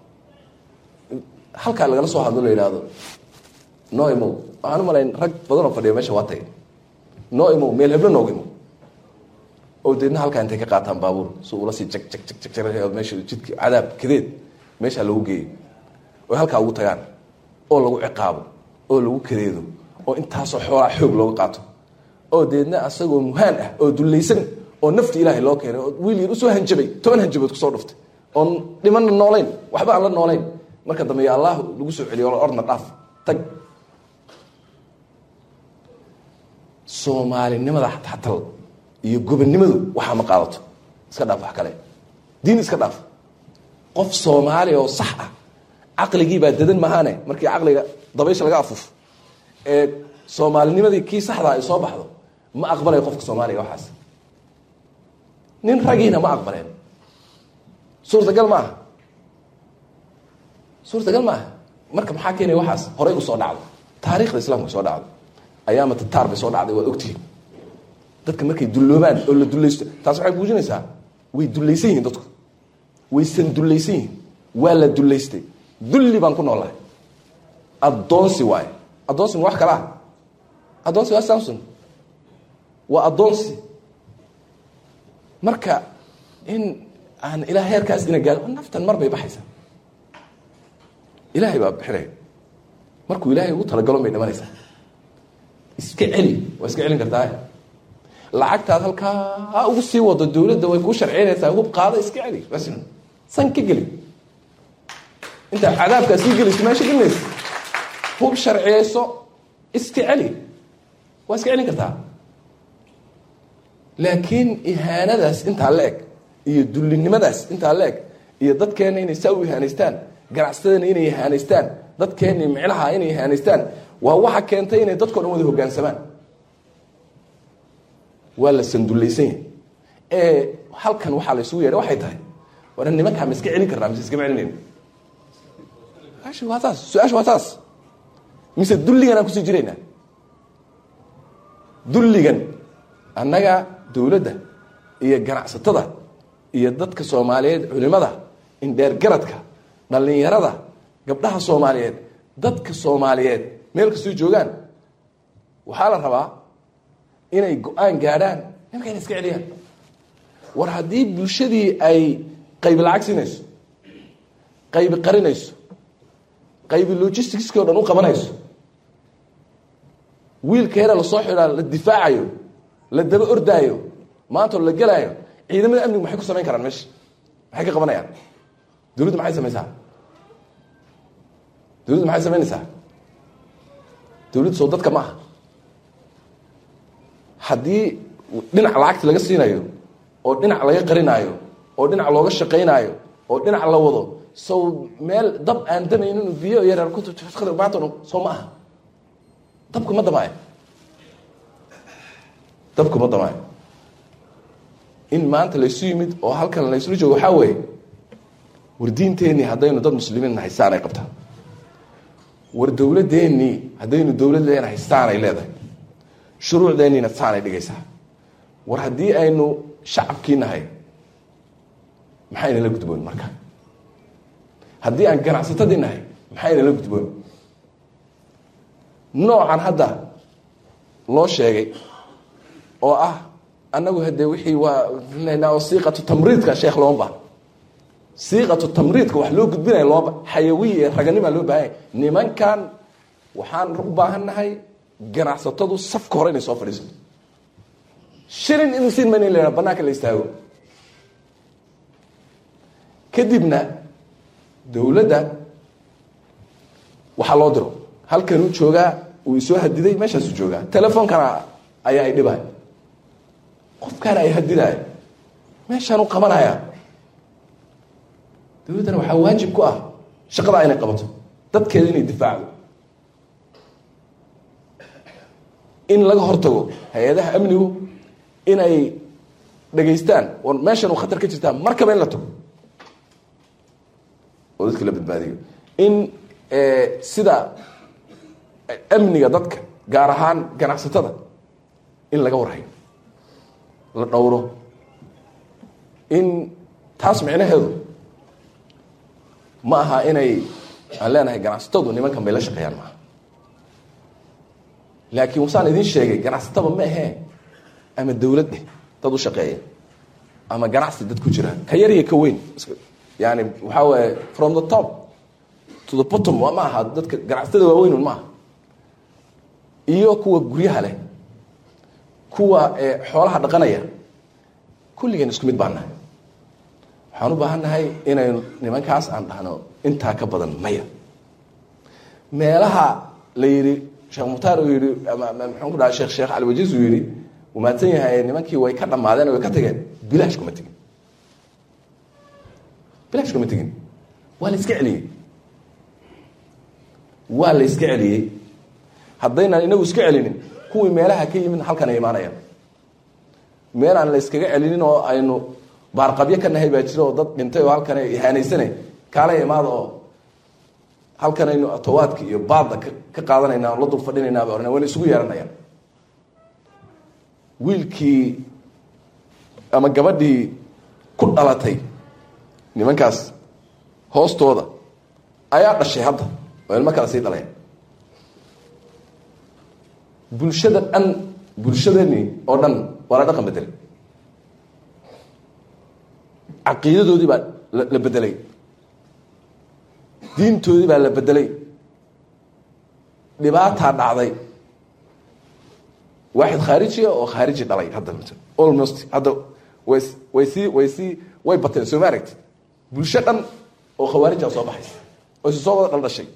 halkaa lagala soo hadlo la yidhaahdo noo imow waxaan u malayn rag badan oo fadhiya meesha waa tagay noo imow meel heblo noogu imow oo deedna halkaa intay ka qaataan baabuur si ula sii jag meesha jidki cadaab kadeed meeshaa lagu geeyo oo halkaa ugu tagaan oo lagu ciqaabo oo lagu kadeedo oo intaasoo xoolaa xoog looga qaato oo deedna asagoo muhaan ah oo dullaysan oo nafti ilaahay loo keenay oo wiil yar usoo hanjabay 10 hanjabood kusoo dhuftay oon dhimanna noolayn waxba aan la noolayn marka dambe ya allah lagu soo celiyo oo orna dhaaf tag Soomaalinimada xatal iyo gobonnimadu waxa ma qaadato iska dhaaf wax kale diin iska dhaaf qof Soomaali oo sax ah aqligii baa dadan mahane markii aqliga dabaysha laga afuf ee Soomaalinimadii kii saxda ay soo baxdo ma aqbalay qofka Soomaaliga waxaas nin ragiina ma aqbaleen suurtagal ma marka maxaa keenay waxaas horay u soo dhacdo taariikhda islaamka soo dhacdo ayaama taar bay soo dhacday waa ogtihiin dadka markay dulloobaan oo la dulaysto taas waxay buujinaysaa way dulaysan yihiin dadku waysan dulaysan yihiin waa la dulaystay dulli baan ku noolahay addoonsi waaye addoonsi wax kala addoonsi waa Samson waa addoonsi marka in aan ilaahay heerkaas ina gaaro naftan mar bay baxaysaa ilaahay baa bixinay markuu ilaahay ugu talagalo bay dhamanaysaa iska celi waa iska celin kartaa lacagtaad halkaa ugu sii wado dawladda way ku sharciyeynaysaa hub qaada iska celi bas san ka geli inta cadaabka sii geli meesha gelinaysa hub sharciyeyso iska celi waa iska celin kartaa laakiin ihaanadaas intaa la eg iyo dullinimadaas intaa la eg iyo dadkeena inay saa u ihaanaystaan ganacsatadana inay ihaanaystaan dadkeena micnaha inay ihaanaystaan waa waxa keentay inay dadkoo dhan wada hoggaansamaan waa la sandulaysan ee halkan waxaa la isugu yeedhay waxay tahay war nimankaa ma iska celin karnaa mise iskama celinayno su-aashu waa taas mise dulligan aan kusii jiraynaa dulligan annaga dawladda iyo ganacsatada iyo dadka Soomaaliyeed culimada indheergaradka dhalinyarada gabdhaha Soomaaliyeed dadka Soomaaliyeed meel ka soo joogaan waxa la rabaa inay go'aan gaadhaan nimanka inay iska celiyaan war haddii bulshadii ay qayb lacag siinayso qayb qarinayso qayb logistics-ka oo dhan u qabanayso wiilkeena la soo xiraa la difaacayo la daba ordaayo maanta la galaayo ciidamada amnigu maxay ku sameyn karaan meesha maxay ka qabanayaan dawladdu maxay samaysaa dawladdu maxay samaynaysaa dawladdu soo dadka maaha haddii dhinac lacagta laga siinayo oo dhinac laga qarinayo oo dhinac looga shaqaynayo oo dhinac la wado sow meel dab aan damaynin biyo yarar ku baatan soo ma aha dabku ma damaayo in maanta laysu yimid oo halkan laysula joogo waxaa weeye war diinteennii haddaynu dad muslimiin nahay saanay qabtaa war dawladeennii haddaynu dawlad leenahay saanay leedahay shuruucdeenniina saanay dhigaysaa war haddii aynu shacabkii nahay maxaynala gudboon marka haddii aan ganacsatadii nahay maxaynala gudboon noocan hadda loo sheegay oo ah annagu hadee wixii waa oo siiqatu tamriidka sheekh loomba siiqatu tamriidka wax loo gudbinayo loomba xayawiye raganima loo baahan nimankan waxaan u baahannahay ganacsatadu safka hore inay soo fadhiisato shilin in siin ma leeyahay banaanka la istaago kadibna dawladda waxa loo diro halkan uu joogaa uu soo hadiday meeshaas uu joogaa telefoonkana ayaa ay dhibay qofkana ay hadiday meeshaan uu qabanaya dawladana waxa waajib ku ah shaqada inay qabato dadkeeda inay difaacdo in laga hortago hay'adaha amnigu inay dhegaystaan oo meeshan uu khatar ka jirtaa markaba in la tago oo dadka la badbaadiyo in sida amniga dadka gaar ahaan ganacsatada in laga warhayo la dhowro in taas micnaheedu ma aha inay aan leenahay ganacsatadu nimankan bay la shaqeeyaan maaha laakiin wasaan idin sheegay ganacsatada ma ahee ama dawlad dad u shaqeeya ama ganacsi dad ku jira ka yar iyo ka weyn yani waxaa waaye from the top to the bottom ma aha dadka ganacsatada waaweyn ma aha iyo kuwa guryaha leh kuwa xoolaha dhaqanaya kulligeen isku mid baan nahay waxaan u baahan nahay inaynu nimankaas aan dhahno intaa ka badan maya meelaha la yidhi sheekh mukhtaar uu yidhi ama maxaan ku dhaha sheekh cali wajiis uu yidhi uu mahadsan yahay nimankii way ka dhammaadeen way ka tageen bilaash kuma tegin bilaash kuma tegin waa la iska celiyey waa la iska celiyey haddaynan inagu iska celinin kuwii meelaha ka yimid halkan ay imaanayaan meel aan la iskaga celinin oo aynu baarqabyo ka nahay baa jira oo dad dhintay oo halkan ay ihaanaysane kaala imaada oo halkan aynu atawaadka iyo baadda ka qaadanaynaa oo la dul fadhinaynaa baa wayna isugu yeeranayaan wiilkii ama gabadhii ku dhalatay nimankaas hoostooda ayaa dhashay hadda oo ilmo kale sii dhaleen bulshada dhan bulshadani oo dhan waa la dhaqan bedelay caqiidadoodii baa la bedelay diintoodii baa la bedelay dhibaataa dhacday waaxid khaarijiya oo khaariji dhalay hadda almost hadda way bateen soo ma aragtid bulsho dhan oo khawaarija soo baxaysa oo isu soo wada dhaldhashay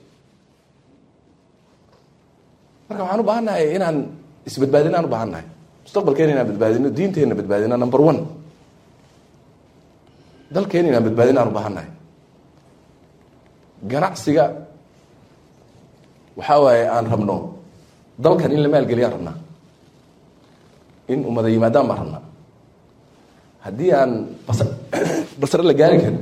marka waxaan u baahan nahay inaan isbadbaadinaan u baahan nahay mustaqbalkeena inaan badbaadino diinteena badbaadino number one dalkeena inaan badbaadinaan u baahan nahay ganacsiga waxaa waaye aan rabno dalkan in la maalgeliyaan rabnaa in ummada yimaadaan baan rabnaa haddii aan basre la gaari karin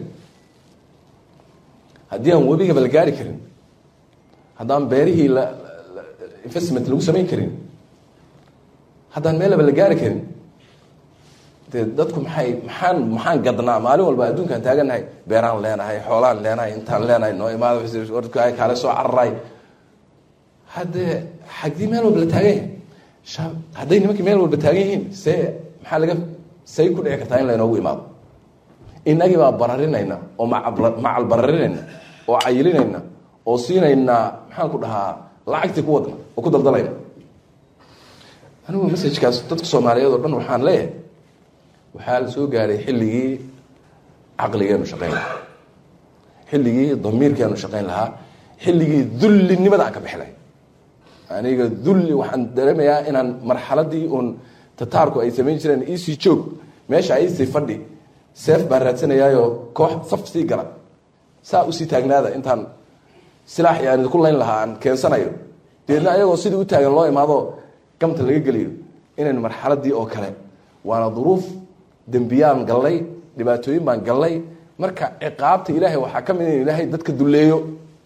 haddii aan webigaba la gaari karin haddaan beerihii investment lagu samayn karin haddaan meelaba la gaari karin dee dadku maxaan gadnaa maalin walba adduunkaan taagannahay beeraan leenahay xoolaan leenahay intaan leenahay noo imaada kaale soo cararay haddee xagdii meel walba la taagan yahay hadday nimankii meel walba taagan yihiin say ku dhici kartaa in laynoogu imaado inagii baa bararinayna oo macal bararinayna oo cayilinayna oo siinayna maxaan ku dhahaa lacagtii ku wadna oo ku daldalayna anigu messajkaas dadka soomaaliyeed oo dhan waxaan leeyahay waxaa la soo gaaray xilligii caqligeenu shaqayn lahaa xilligii damiirkeenu shaqayn lahaa xilligii dullinimada aan ka bixilay aniga dulli waxaan dareemayaa inaan marxaladii uun tataarku ay samayn jireen iisii joog meesha iisii fadhi seef baan raadsanayaayoo koox saf sii gala saa usii taagnaada intaan silaaxii aan idinku layn lahaa aan keensanayo deedna ayagoo sidii u taagan loo imaado gamta laga geliyo inaynu marxaladii oo kale waana duruuf dembiyaan gallay dhibaatooyin baan gallay marka ciqaabta ilaahay waxaa ka mid in ilaahay dadka dulleeyo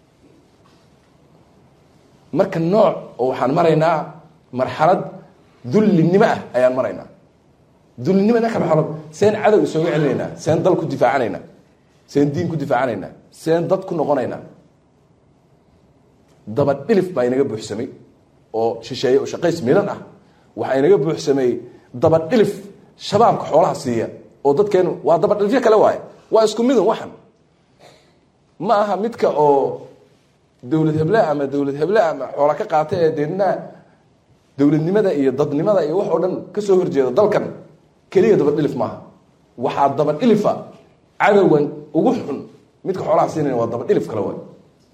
marka nooc oo waxaan maraynaa marxalad dullinimo ah ayaan maraynaa dullinimada ka baxo seen cadow isooga celinaynaa seen dal ku difaacanaynaa seen diin ku difaacanaynaa seen dad ku noqonaynaa daba dhilif baa inaga buuxsamay oo shisheeye oo shaqays milan ah waxaa inaga buuxsamay daba dhilif shabaabka xoolaha siiya oo dadkeenu waa daba dhilifyo kale waaye waa isku midun waxan ma aha midka oo dawlad heble ama xoola ka qaata ee deedna dawladnimada iyo dadnimada iyo wax oo dhan ka soo horjeeda dalkan keliya dabadhilif maaha waxaa dabadhilifa cadowgan ugu xun midka xoolaha siinaya waa dabadhilif kale waay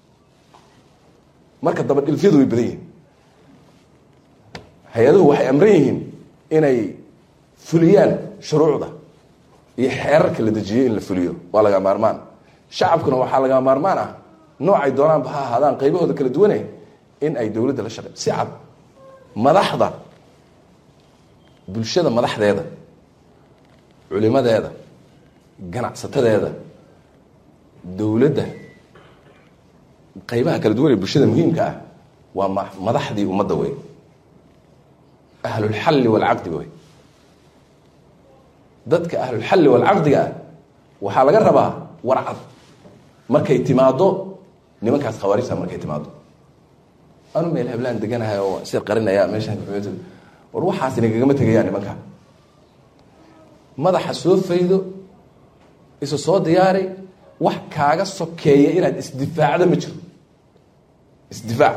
marka dabadhilifyadu way badan yihiin hay-aduhu waxay amran yihiin inay fuliyaan shuruucda iyo xeerarka la dejiyey in la fuliyo waa laga maarmaan shacabkuna waxaa laga maarmaan ah noocay doonaanba ha ahaadaan qaybahooda kala duwane in ay dowladda la shaqey si cad madaxda bulshada madaxdeeda culimadeeda ganacsatadeeda dowladda qaybaha kala duwan ee bulshada muhiimka ah waa madaxdii ummadda wey ahlulxalli walcaqdi wey dadka ahlulxalli walcaqdiga ah waxaa laga rabaa warcad markay timaado nimankaas khawaarijta markay timaado anu meel hablaan deganahay oo sir qarinaya meeshaan war waxaas inagagama tegayaan nimanka madaxa soo faydo isu soo diyaari wax kaaga sokeeya inaad isdifaacdo ma jiro isdifaac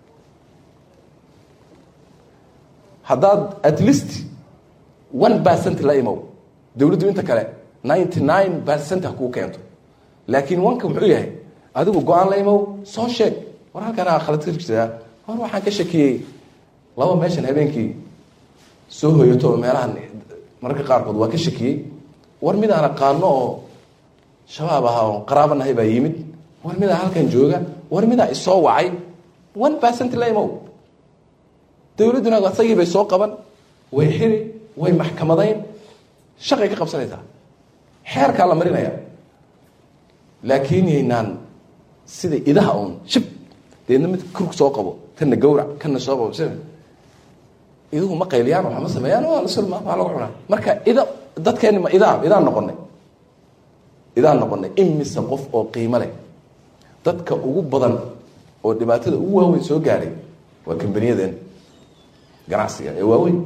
haddaad at least 1% la imow dowladdu inta kale 99% ha kuu keento laakiin wanka muxuu yahay adigu go-aan la imow soo sheeg war halkan khalad ka jirtaa war waxaan ka shakiyey laba meeshan habeenkii soo hoyato meelahan mararka qaarkood waa ka shakiyey war mid aan aqaano oo shabaab ahaa oo qaraabanahay baa yimid war midaa halkan jooga war midaa isoo wacay 1% la imow dowladduna asagii bay soo qaban way xiri way maxkamadayn shaqay ka qabsanaysaa xeerkaa la marinaya laakiin yaynaan sida idaha uun shib deedna mid kurg soo qabo kana gawrac kana soo qabo sida iduhu ma qayliyaan waxma sameeyaan waa la sulma waa lagu cunaa marka ida dadkeeni ma idaan noqonay imise qof oo qiimo leh dadka ugu badan oo dhibaatada ugu waaweyn soo gaaray waa kambaniyadeen ganacsiga ee waaweyn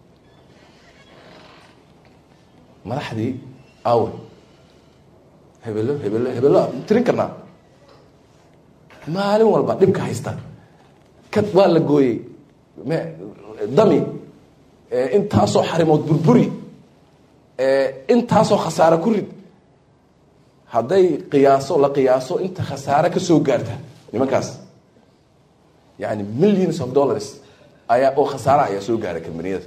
madaxdii awe hebelo tirin karnaa maalin walba dhibka haysta kad waa la gooyey dami intaasoo xarimood burburi intaasoo khasaare ku rid hadday la qiyaaso inta khasaare ka soo gaarta nimankaas yani millions of dollars oo khasaare ayaa soo gaara kambaniyada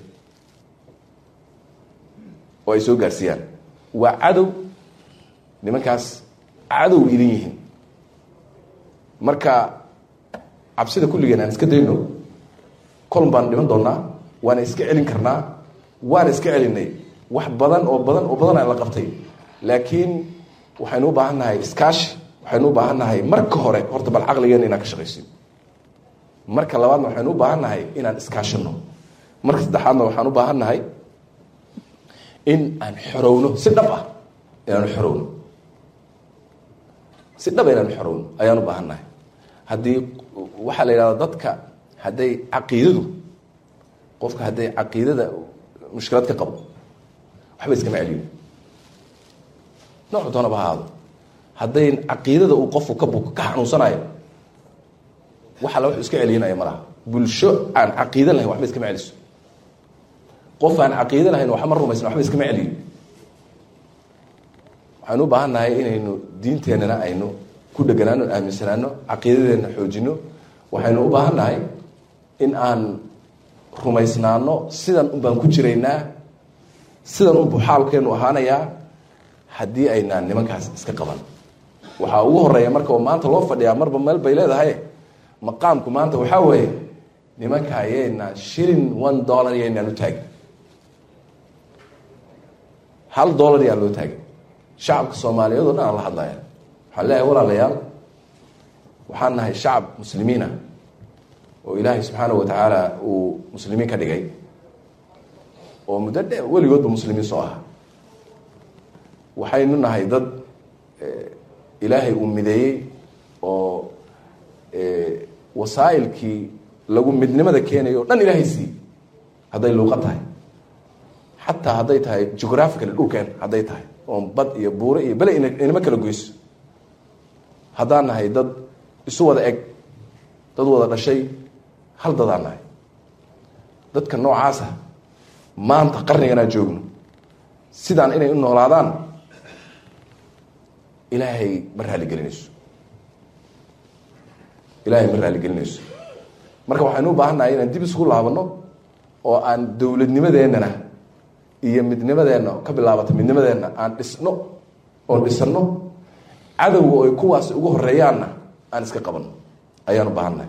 oo ay soo gaarsiiyaan waa cadow nimankaas cadow idin yihiin marka cabsida kulligeen aan iska dayno kolon baan dhiman doonaa waana iska celin karnaa waana iska celinay wax badan oo badan aan la qabtay laakiin waxaynu u baahan nahay iskaashi waxaynu u baahan nahay marka hore horta bal caqligeena inaan ka shaqaysiin marka labaadna waxaynu u baahan nahay inaan iskaashino marka saddexaadna waxaan u baahan nahay in aan xorowno si dhab ah inaanu xorowno si dhaba inaanu xorowno ayaan u baahan nahay haddii waxaa la yidhahda dadka hadday caqiidadu qofka hadday caqiidada mushkilad ka qabo waxba iskama celiyo noocu doonaba ha ahaado hadday caqiidada uu qofku ka xanuunsanayo waxa la wax iska celinaya malaha bulsho aan caqiido lahayn waxba iskama celiso qof aan caqiido lahayn waxma rumaysan waxba iskama celiyo waxaynu u baahan nahay inaynu diinteennana aynu ku dheganaano aaminsanaano caqiidadeena xoojino waxaynu u baahan nahay in aan rumaysnaano sidan un baan ku jiraynaa sidan unbu xaalkeenu ahaanayaa haddii aynaan nimankaas iska qaban waxaa ugu horeeya marka oo maanta loo fadhiyaa marba meel bay leedahay maqaamku maanta waxaa weeye nimanka ayaynaan shilin $1 yaynaan u taagin $1 yaan loo taagin shacabka soomaaliyeed oo dhan aan la hadlaya waxaan leeyahay walaalayaal waxaan nahay shacab muslimiina oo ilaahay subxaanahu watacaala uu muslimiin ka dhigay oo muddo dheer weligoodba muslimiin soo aha waxaynu nahay dad ilaahay uu mideeyey oo wasaa'ilkii lagu midnimada keenayo o dhan ilaahay siiyey hadday luuqa tahay xataa hadday tahay geographical dhulkeen hadday tahay oon bad iyo buure iyo bele inama kala goyso haddaan nahay dad isu wada eg dad wada dhashay hal dadaan nahay dadka noocaasa maanta qarniganaa joogno sidaan inay u noolaadaan ilaahay ma raaligelinayso marka waxaynu u baahan nahay inaan dib isku laabano oo aan dowladnimadeennana iyo midnimadeenna ka bilaabata midnimadeenna aan dhisno oon dhisano cadowga oy kuwaasi ugu horeeyaanna aan iska qabano ayaan u baahan nahay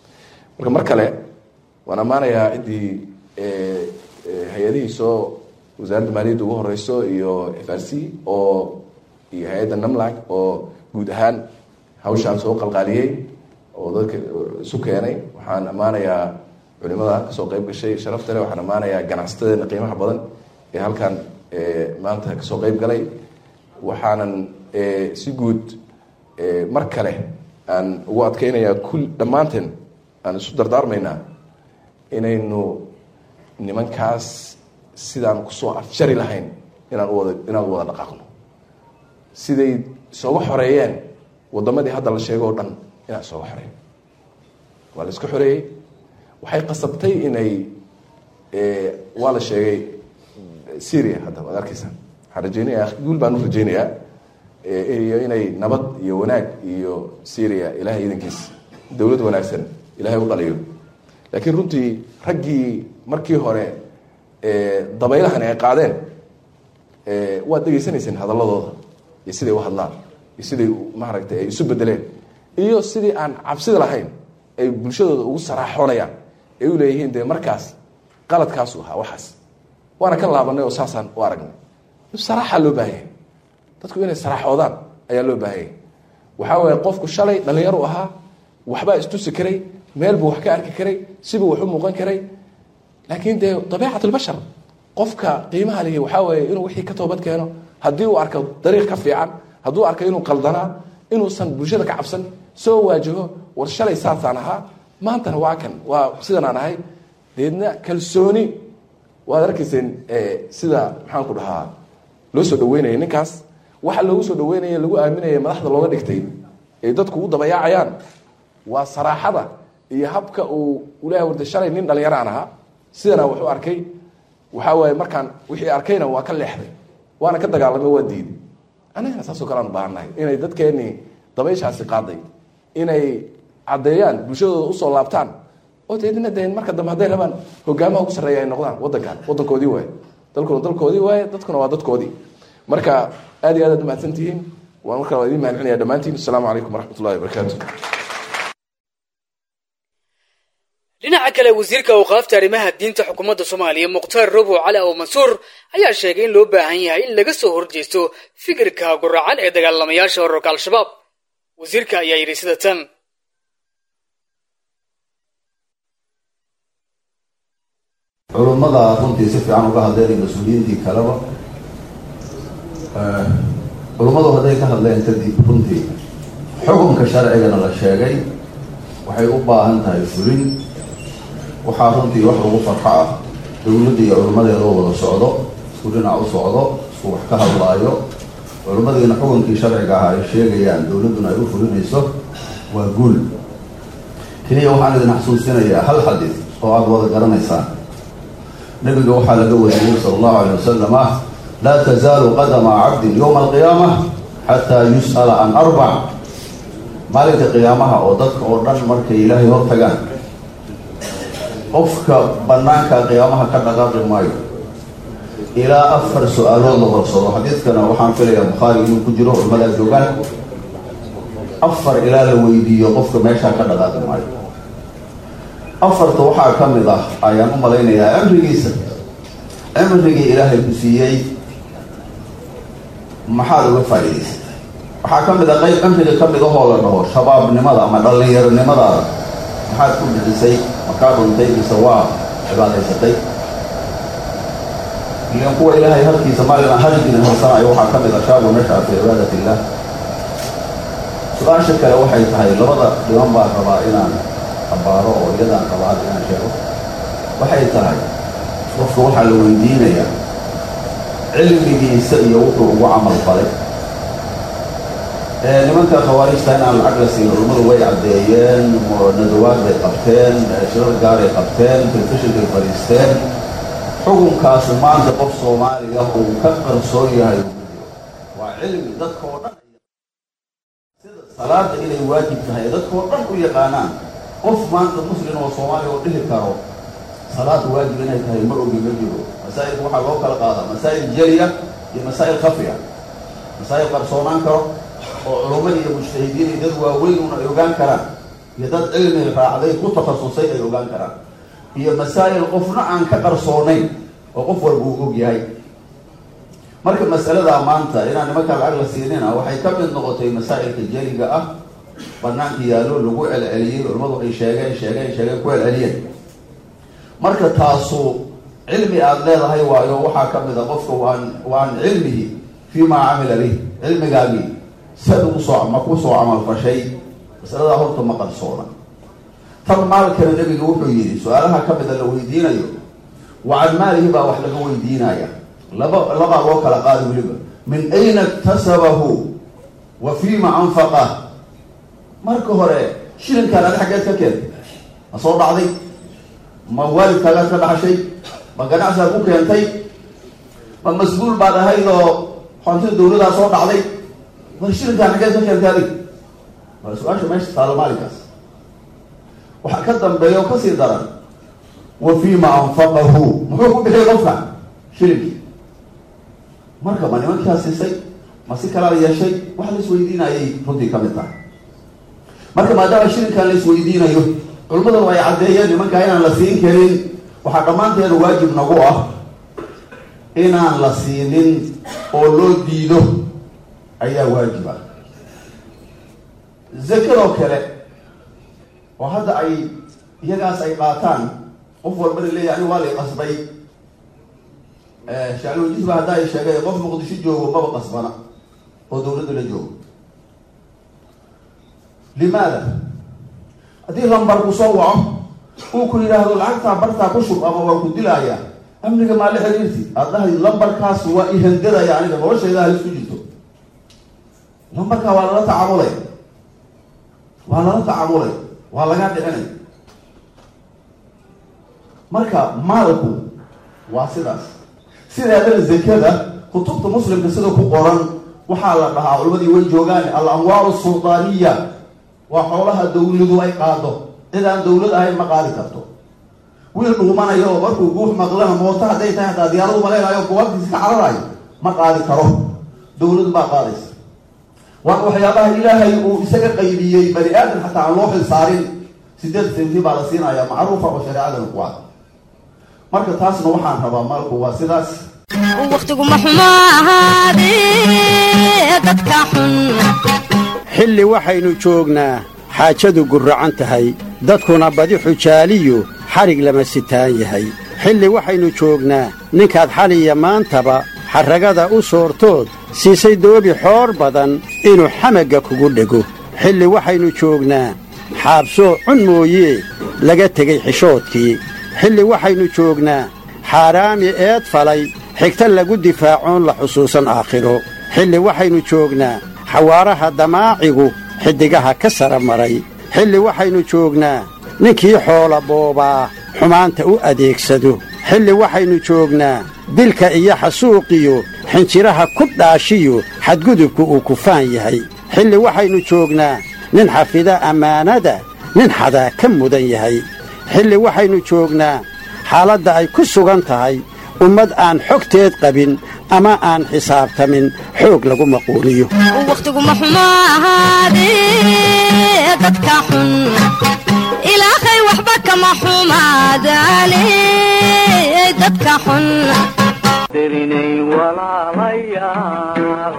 marka mar kale waan ammaanayaa ciddii hay-adihii soo wasaaradda maaliyadda ugu horeyso iyo FRC oo iyo hay-adda NAMLAC oo guud ahaan hawshaan soo qalqaaliyey oo dadka isu keenay. waxaan ammaanayaa culimada kasoo qayb gashay sharafta leh. waxaan ammaanayaa ganacsatada qiimaha badan ee halkan maanta kasoo qayb galay. waxaanan si guud mar kale aan ugu adkeynayaa dhammaanteen aan isu dardaarmaynaa inaynu nimankaas sidaan kusoo afjari lahayn inaan wada dhaqaaqno. siday isooga xoreeyeen wadamadii hadda la sheego o dhan inaan isooga xoreeyo. waa la iska xoreeyey. waxay qasabtay inay waa la sheegay Syria hadda waad arkeysaa. waxaan rajeynayaa guul baan u rajeynayaa iyo inay nabad iyo wanaag iyo Syria ilaahay idankiis dowlad wanaagsan ilaahay u dhaliyo. laakiin runtii raggii markii hore dabaylahan ay qaadeen waad dhegaysanayseen hadaladooda iyo siday u hadlaan iyo siday maaragtay ay isu bedeleen iyo sidii aan cabsida lahayn ay bulshadooda ugu saraaxoonayaan ay u leeyihiin dee markaas qaladkaasu ahaa waxaas waana ka laabanay oo saasaan u aragnay. saraaxa loo baahanya dadku inay saraaxoodaan ayaa loo baahanya. waxaa waaye qofku shalay dhalinyaro ahaa waxbaa istusi karay meel buu wax ka arki karay sibuu wax u muuqan karay. laakiin dee dabiicat albashar qofka qiimaha lihi waxaa waaye inuu wixii ka toobad keeno. haddii uu arko dariiq ka fiican, hadduu arko inuu qaldanaa, inuusan bulshada ka cabsan, soo waajaho war shalay saasaan ahaa maantana waa kan waa sidan aan ahay. deedna kalsooni waad arkayseen sida maxaan ku dhahaa loo soo dhaweynaya ninkaas. waxa loogu soo dhaweynaya lagu aaminaya madaxda looga dhigtay ee dadku u dabayaacayaan waa saraaxada iyo habka uu ilaahay warda shalay nin dhalinyaro aan ahaa sidana wuxuu arkay. waxaa waaye markaan wixii arkayna waa ka leexday waana ka dagaalamay waa diiday. anagana saasoo kale aan u baahannahay inay dadkeennii dabayshaasi qaaday inay caddeeyaan bulshadooda usoo laabtaan oo deedna deen marka dambe hadday rabaan hogaamaha ugu sarreeya ay noqdaan wadankoodii waaye dalkuna dalkoodii waaye dadkuna waa dadkoodii. marka aad iyo aad umahadsan tihiin. waan markaa waa idiin mahadcelinaya dhammaantiin. asalaamu calaykum waraxmat ullahi wabarakaatu. dhinaca kale wasiirka awqaafta arrimaha diinta xukuumadda Soomaaliya Mukhtaar Robo Cali oo Mansuur ayaa sheegay in loo baahan yahay in laga soo horjeesto fikirka guracan ee dagaalamayaasha ururka Al-Shabaab. wasiirka ayaa yiri sida tan: culimada runtii si fiican uga hadleen mas'uuliyiintii kaleba culimadu hadday ka hadleen kadib runtii xukunka sharcigana la sheegay waxay u baahan tahay fulin. waxaa runtii wax ugu farxo ah dowladda iyo culimadeedoo wada socdo, isku dhinac u socdo, isku wax ka hadlaayo. culimadiina xukunkii sharciga ahaa ay sheegayaan dowladduna ay u fulinayso waa guul. keliya waxaan idin xasuusinayaa hal xadiis oo aada wada garanaysaan. nabiga waxaa laga wariyey sala allahu alay wasalam laa tazaalu qadama cabdin yowma alqiyaama xataa yus'ala can arbac. maalinka qiyaamaha oo dadka oo dhan markay ilaahay hor tagaan qofka banaanka qiyaamaha ka dhaqaaqi maayo ilaa 4 su-aalood la warsado. xadiidkana waxaan filayaa bukhaari inuu ku jiro culimadaa joogaan. 4 ilaa la weydiiyo qofka meeshaa ka dhaqaaqi maayo. 4ta waxaa ka mid ah ayaan u malaynayaa cimrigii ilaahay ku siiyey maxaad uga faa'iidaysay. waxaa ka mid a qayb cimriga ka mid ahoo la dhaho shabaabnimada ama dhallinyaronimadaada maxaad ku bixisay, makaa dhuntay mise waa cibaadaysatay. ilan kuwa ilaahay halkiisa maalina haligina harsanayo waxaa ka mid a shaabu nashaa fi cibaadat illah. su-aasha kale waxay tahay labada dhiman baan rabaa inaan abaaro oo iyadaan rabaa hadda inaan sheego. waxay tahay qofka waxaa la weydiinayaa cilmigiisa iyo wuxuu ugu camal falay. nimanka khawaarijta inaan lacag la siin culimmadu way caddeeyeen, nadawaad bay qabteen, shirar gaaray qabteen, telefishinkay fadhiisteen. xukunkaasi maanta qof soomaaliga uu ka qarsoon yahay waa cilmi dadka oo dhan sida salaada inay waajib tahay dadka oo dhan u yaqaanaan. qof maanta muslim oo soomaaliya oo dhihi karo salaada waajib inay tahay ma ogi ma jiro. masaa'ilka waxaa loo kala qaadaa masaa'il jaliya iyo masaa'il khafiya. masaa'il qarsoonaan karo oo culummo iyo mujtahidiin iyo dad waaweyn una ay ogaan karaan iyo dad cilmi raacday ku takhasusay ay ogaan karaan, iyo masaa'il qofna aan ka qarsoonayn oo qof walba uu og yahay marka mas'aladaa maanta inaan nimanka lacag la siinina waxay ka mid noqotay masaa'ilka jeliga ah banaanka yaallo lagu celceliyey culimmadu ay sheegeen ku celceliyeen marka taasu cilmi aada leedahay waayo waxaa ka mid a qofka waan cilmihi fiimaa camila bih cilmigaagii sad ma ku soo camalfashay masaladaa horta ma qarsoona tan maalkana nebiga wuxuu yidhi su-aalaha ka mida la weydiinayo wa can maalihi baa wax laga weydiinaya labaa loo kala qaadi weliba min ayna iktasabahu wa fiima anfaqah marka hore shilinkaan adi xaggeed ka keentay ma soo dhacday ma waalidkaagaad ka dhaxashay ma ganacsiaad ku keentay ma mas-uul baad ahayd oo xontida dawladaa soo dhacday mar shilinkaan xaggeed ka keentay adig waa su-aasha meesha taalo maalinkaas waxaa ka dambeeya oo kasii daran wa fiima anfaqahu muxuu ku bixiyay qofka shilinkii marka ma nimankaa siisay ma si kalaa yeeshay wax la isweydiinayay runtii ka mid tahay marka maadaama shilinkaan la isweydiinayo culimaduna ay caddeeyeen nimankaa inaan la siin karin waxaa dhammaanteena waajib nagu ah inaan la siinin oo loo diido ayaa waajib ah zakadoo kale oo hadda ay iyagaas ay qaataan qof walbana leeyahy anigu waa lay qasbay shaclujisba hadda ay sheegay qof muqdisho joogo maba qasbana oo dawladda la joogo limaada haddii lambarku soo waco uu ku yidhaahdo lacagtaa bartaa ku shub ama waa ku dilaaya amniga maa la xiriirti aad dhahay lambarkaas waa ihandadaya aniga noloshayda halis ku jirto lambarkaa waa lala tacaamulay waa lagaa dhicinay marka maalku waa sidaas sideedana zakada kutubta muslimka sida ku qoran waxaa la dhahaa culimadii way joogaan al amwaalu suldaaniya waa xoolaha dawladu ay qaado cid aan dawlad ahayn ma qaadi karto wiil dhuumanayo oo markuu guux maqlana mooto hadday tahay hataa diyaaradu maleynayo kuwaabtiisi ka cararayo ma qaadi karo dawlad baa qaadaysa waa waxyaabaha ilaahay uu isaga qaybiyey bani aadam xataa aan loo xil saarin 8 senti baa la siinaya macruufa oo shareecadana ku ah marka taasna waxaan rabaa maalku waa sidaas waqtigu ma xumo ahaadee dadka xun xilli waxaynu joognaa xaajadu gurracan tahay dadkuna badi xujaaliyu xadhig lama sitaan yahay xilli waxaynu joognaa ninkaad xaliya maantaba xarragada u soortood siisay doobi xoor badan inuu xamagga kugu dhego xilli waxaynu joognaa xaabsoo cun mooyee laga tegey xishoodkii xilli waxaynu joognaa xaaraami eed falay xigta lagu difaacoon la xusuusan aakhiro xilli waxaynu joognaa xawaaraha damaacigu xiddigaha ka sara maray xilli waxaynu joognaa ninkii xoola boobaa xumaanta u adeegsado xilli waxaynu joognaa dilka iyo xasuuqiyo xinjiraha ku dhaashiyo xadgudubku uu kufaan yahay xilli waxaynu joognaa nin xafida ammaanada nin xadaa ka mudan yahay xilli waxaynu joognaa xaaladda ay ku sugan tahay ummad aan xogteed qabin ama aan xisaabtamin xoog lagu maquuliyo waqtigu ma xumo ahaadee dadka xun ilaahay waxba kama xumaadaane dadka xun derinay walaalayaal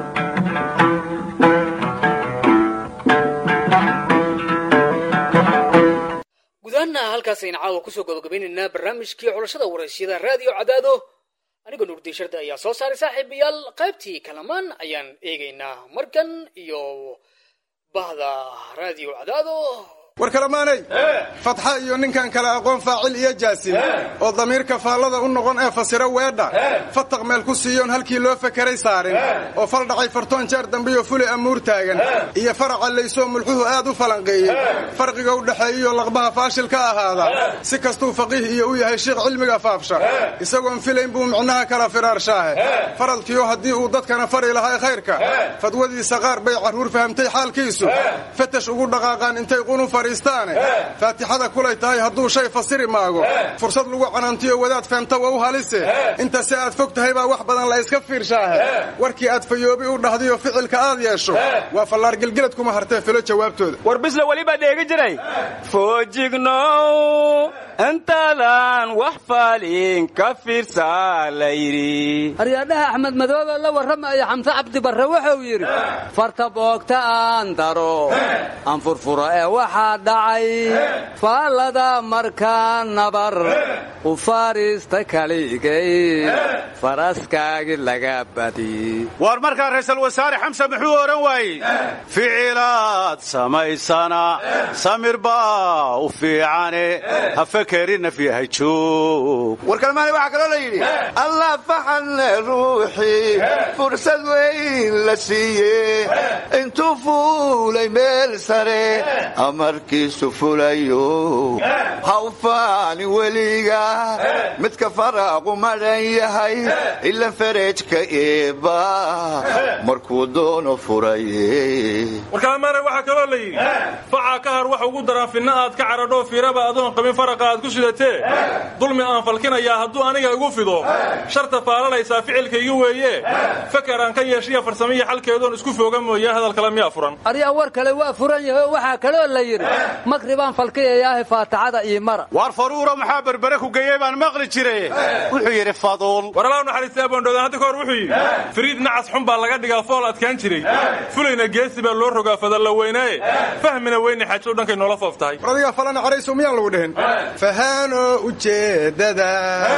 gudahanna halkaasayna caawa kusoo gabagabaynaynaa barnaamijkii xulashada waraysyada raadiyo cadaado anigoo nuurdiisharda ayaa soo saaray saaxiibayaal qaybtii kalamaan ayaan eegaynaa markan iyo bahda raadiyo cadaado war kalamaanay fatxa iyo ninkan kale aqoon faacil iyo jaasim oo damiirka faallada u noqon ee fasiro weedha fataq meel ku siiyoon halkii loo fakeray saarin oo fal dhacay fartoon jeer dambiyo fuli amuur taagan iyo faraca laysoo mulxuhu aad u falanqeeyey farqiga u dhexeeyiyo laqbaha faashil ka ahaada si kastuu faqiih iyo u yahay sheekh cilmiga faafsha isagoon filayn buu micnaha kala firaarshahe faralkiyo haddii uu dadkana fari lahay khayrka fadwadiisa qaar bay carruur fahamtay xaalkiisu fatash ugu dhaqaaqaan intay qunu fari fadhiistaane faatixada kulay tahay hadduu shay fasiri maago fursad lagu canaantiyo wadaad feenta waa u halise inta si aad fog tahay baa wax badan la iska fiirshaahe warkii aad fayoobi u dhahdiyo ficilka aad yeesho waa fallaar gelgelad kuma hartee filo jawaabtooda war bisla weliba dheegi jiray foojignow intaadan wax faalin ka fiirsaa la yidhi aryaadhaha axmed madoobe la warramaya xamse cabdi barre wuxuu yidhi farta boogta aan daro aan furfuro ee waxaa dhacay faallada markaa nabar u fariista kaligay faraskaagi laga badi war markaa ra'iisul wasaare xamse muxuu oran waayey ficilaad samaysana samir baa u fiicane ha fakerina fiihay joog war kalmaani waxaa kaloo la yidhi allah faxalne ruuxii fursad weyn la siiye intuu fuulay meel sare amarkiisu fulayo ha u faani weliga midka faraaqu madhan yahay ila farajka eeba markuu doono furaye war kalmaani waxaa kaloo la yidhi facaa ka har wax ugu daraa finna aad ka caradho fiiraba adoon qabin faraqa aad ku sidatee dulmi aan falkinayaa hadduu aniga igu fido sharta faalalaysaa ficilkaygi weeye fakar aan ka yeeshiya farsamiya xalkeedoon isku fooga mooye hadal kale miyaa furan aryaa war kale waa furan yahay oo waxaa kaloo la yidhi makribaan falkiyayaahe faatixada iyo mara war faruuro maxaa berbere ku geeyey baan maqli jiray wuxuu yidhi faduul war alaa naxariistaa boondhoodaan hadda ka hor wuxuu yidhi fariid nacas xun baa laga dhigaa fool adkaan jiray fulayna geesi baa loo rogaa fadalla weynaaye fahmina weyne xajo dhankay noola foof tahay war adigaa falana carayso miyaan lagu dhihin fahaano ujeedada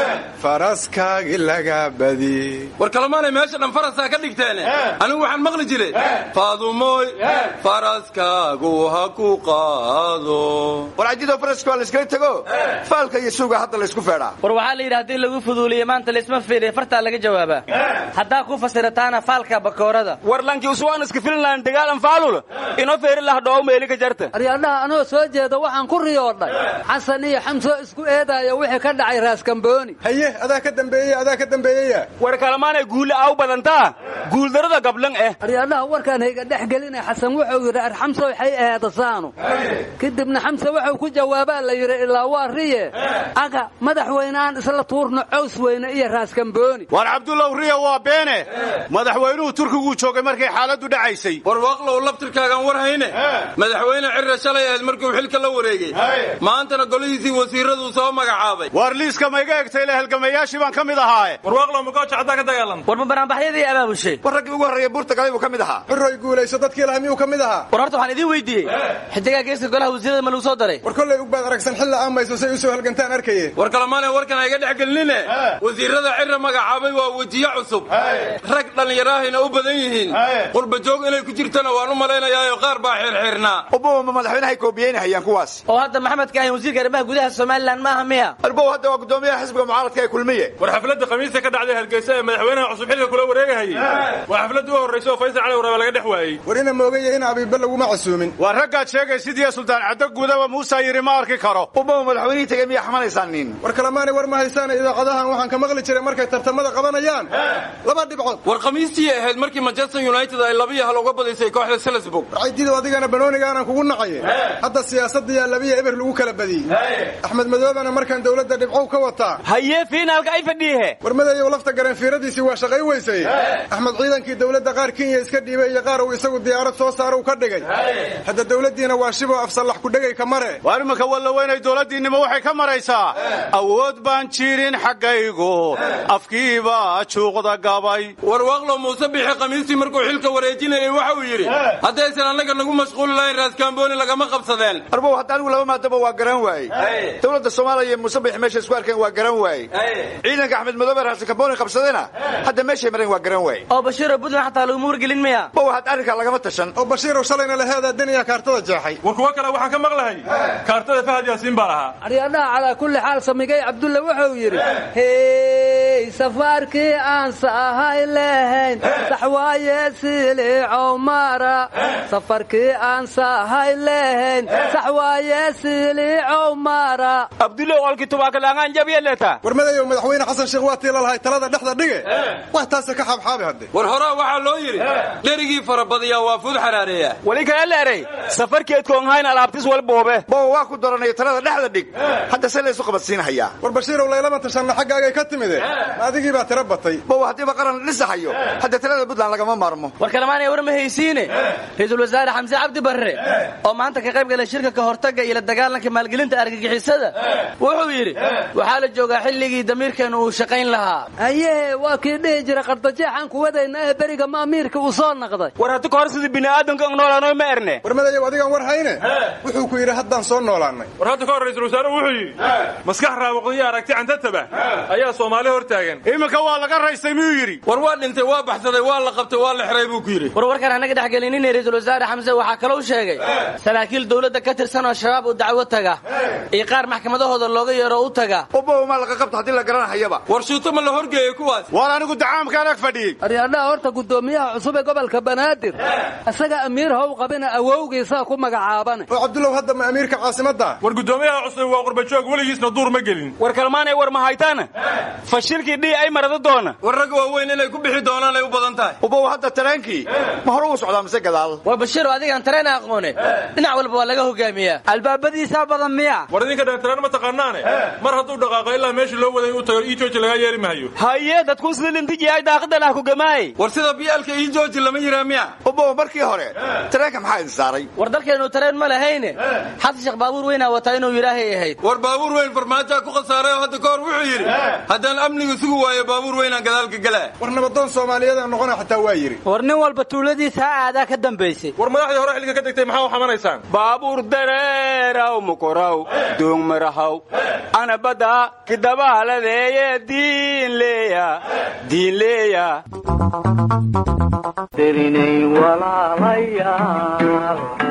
faraskaagi laga badi war kalmaanay meesha dhan farasaa ka dhigteene anigu waxaan maqli jiray faadumoy faraskaagu ha ku qaado war cajido faraska waa la iskala tego faalka iyo suuga hadda la isku feedhaa war waxaa la yidhi haddii lagu fuduuliyo maanta laisma fiiriya fartaa laga jawaabaa haddaa ku fasirataana faalka bakoorada war lankii uswaan iska filinlaan dagaalan faalul inoo feeri lah dhoow meeli ka jarta aryaadhaha anoo soo jeeda waxaan ku riyoodhay xasan iyo xamso isku eedaaya wixii ka dhacay raaskambooni haye adaa ka dambeeyaya war kalmaanay guule aw badantaa guuldarada gablan aryaadhaha warkaan hayga dhex gelinay xasan wuxuu yidhi arxamso waxay aheedasaanu kadibna xamse wuxuu ku jawaabaa la yidhi ilaa waa riye aga madaxweynaan isla tuurno cows weyne iyo raaskambooni war cabdullaw riya waa beene madaxweynuhu turkiguu joogay markay xaaladdu dhacaysay war waaqlow labtirkaagaan war hayne madaxweyne cirra shalay ahayd markuu xilka la wareegay maantana golihiisii wasiiraduu soo magacaabay war liiska mayga egtay le halgamayaashii baan ka mid ahaaye war waaqlow makooja caddaa ka dagaalan war ma banaanbaxyadii abaabushay war raggii ugu horreeya buurta galay buu ka mid ahaa cirroy guulayso dadkii laha miyuu ka mid ahaa war horta waxaan idiin weydiiyey xidigaa geeska golaha wasiirada ma lagu soo daray war kollay ugbaad aragsan xilla aamayso say u soo halgantaan arkaye war kalmaane warkan hayga dhex gelinine wasiirada cirra magacaabay waa wejiye cusub rag dhallinyaraahayna u badan yihiin qurba joog inay ku jirtana waan u malaynayaayoo qaar baa xirxirnaa ubow ma madaxweynahay koobiyeynahayaan kuwaas oo hadda maxamed kaahin wasiirka arrimaha gudaha somalilan maaha miya arbow hadda waa gudoomiyaha xisbiga mucaaradka ee kulmiye war xafladda khamiista ka dhacday hargeysa ee madaxweynaha cusub xilka kula wareegahayay waa xafladda u horraysa oo faysal cali waraaba laga dhex waayey war ina moogaya in abiiba laguma casuumin waa raggaad sheegaysidiiyo suldaan caddo gudaba muuse yidhi ma arki karo ubow madaxweynihii tegey miyaa xamanaysaan nin war kalamaanay war ma haysaana idaacadahan waxaan ka maqli jiray markay tartamada qabanayaan laba dhibcood war khamiistii ahayd markii manchester united ay 2-0 uga badisay kooxda Salzburg ciidido adigana banoonigaana kugu nacaye hadda siyaasadda yaa 2-0 lagu kala badiyay axmed madoobana markaan dawladda dhibcow ka wataa haye finaalka ay fadhiye war madayo lafta garan fiiradiisi waa shaqay weysay axmed ciidankii dawladda qaar Kenya iska dhiibay iyo qaar uu isagu diyaarad soo saaro ka dhigay hadda dawladdiina waa shibo afsalax ku dhagay ka mare war ma ka wala weynay dawladdiinimo waxay ka maraysaa awood baan jirin xaqaygu afkiiba juuqda gabay war waaqlo muuse bixi khamiistii markuu xilka wareejinayay waxa uu yidhi haddaysan annaga nagu mashquul lahayn raaskambooni lagama qabsadeen arbow hadda anigu laba maadaba waa garan waayey dawladda soomaaliya iyo muuse bixi meesha isku arkeen waa garan waayey ciidanka axmed madoobe raaskambooni qabsadena hadda meeshay mareen waa garan waayey oo bashiiro buntland xataa laguma wargelin miya bow had arrinkaa lagama tashan oo bashiirow shalayna laheedaa daniya kaartada jeexay war kuwa kale waxaan ka maqlahay kaartada fahad yaasiin baa lahaa aryaadhaha calaa kulli xaal samigay cabdulle wuxuu yidhi hey safarkii aan sahay lahayn sax waaye siliicow mara safarkii aan sahay lahayn sax waaye siliicow mara abdullahi walki tubaakalaangaan jabyeleta warmadayo madaxweyne xasan sheekh waa tii lalahay talada dhexda dhige wax taas ka xabxaabi hadde war horaa waxaa loo yiri dherigii farabadiyaa waa fud xaraareeya wali kala leeray safarkeed koon hayn alaabtis wal boobe boo waa ku daranay talada dhexda dhig hadda salaysu qabadsiinaya war bashiirow laylama tashanna xaggaaga ka timide adigii baa tira batay boo hadiiba qaran dhisahayo hadda talada Puntland lagama maarmo war kalamaanay war ma haysiine ra'iisul wasaare Xamse Cabdi Barre oo maanta ka qayb galay shirka ka hortagga ila dagaalanka maalgelinta argagixisada wuxuu yiri waxa la joogaa xilligii damiirkan uu shaqayn lahaa aye waa kii dhihi jira qardajeexan ku wadayna ee bariga maamiirka uu soo naqday war hada koor sidii bini'aadanka noolaano ma erne warmadayo adigan war hayne wuxuu ku yiri haddaan soo noolaanay war hada koor ra'iisul wasaare wuxuu yiri maskax raabaqdiya aragti canta taba ayaa Soomaali hor taagan imika waa laga raysay miyuu yiri war waa dhintay waa baxsaday waa la qabtay waa la xiray buu ku yiri warkan anaga dhaxgelinin ra'iisul wasaare Xamse waxa kale uu sheegay saraakiil dawladda ka tirsan oo shabaab u dacwo taga ee qaar maxkamadahooda looga yeero u taga oo ma laga qabto hadii la garanayaba war shuuto ma la horgeeyay kuwaas war anigu dacaamka anag fadhiyay aryaadha horta gudoomiyaha cusub ee gobolka Banaadir asaga amiir haw qabina awowgiisa ku magacaaban oo Cabdullaah hadda ma amiirka caasimada war gudoomiyaha cusub waa qurbajoog waligiisna duur ma gelin war kalmaanay war ma haytaana fashilkii dhii ay marada doona war rag waaweyn inay ku bixi doonaan ay u badan tahay oo hadda tareenkii ma hore u socdaa mise gadaal waa Bashiir adigan tareen aqoone dhinac walba waa laga hogaamiyaa albaabadiisa badan miya war idinka tareen ma taqaanaane mar hadduu dhaqaaqo ilaa meesha loo waday uu tago jooji laga yeeri maayo haye dadku sidii lintiji ay daaqada la ku gamaay war sida biyalka jooji lama yiraa miya oo markii hore tareenka maxaa insaaray war dalkeenu tareen ma lahayne xasan sheekh baabuur weyn wata inuu yiraahay ahayd war baabuur weyn farmaajo ku khasaaray hadda koor wuxuu yiri haddaan amnigu sugu waayo baabuur weyn aan gadaalka galaa war nabadoon Soomaaliyeed aan noqon xataa waa yiri war nin walba tuuladiisa aada ka dambeysay war madaxdii hore xilka ka degtay maxaa u xamanaysaan baabuur dareeraw mukoraw doong marahaw ana bada kidabaladeeye diin leeya derinay walaalayaal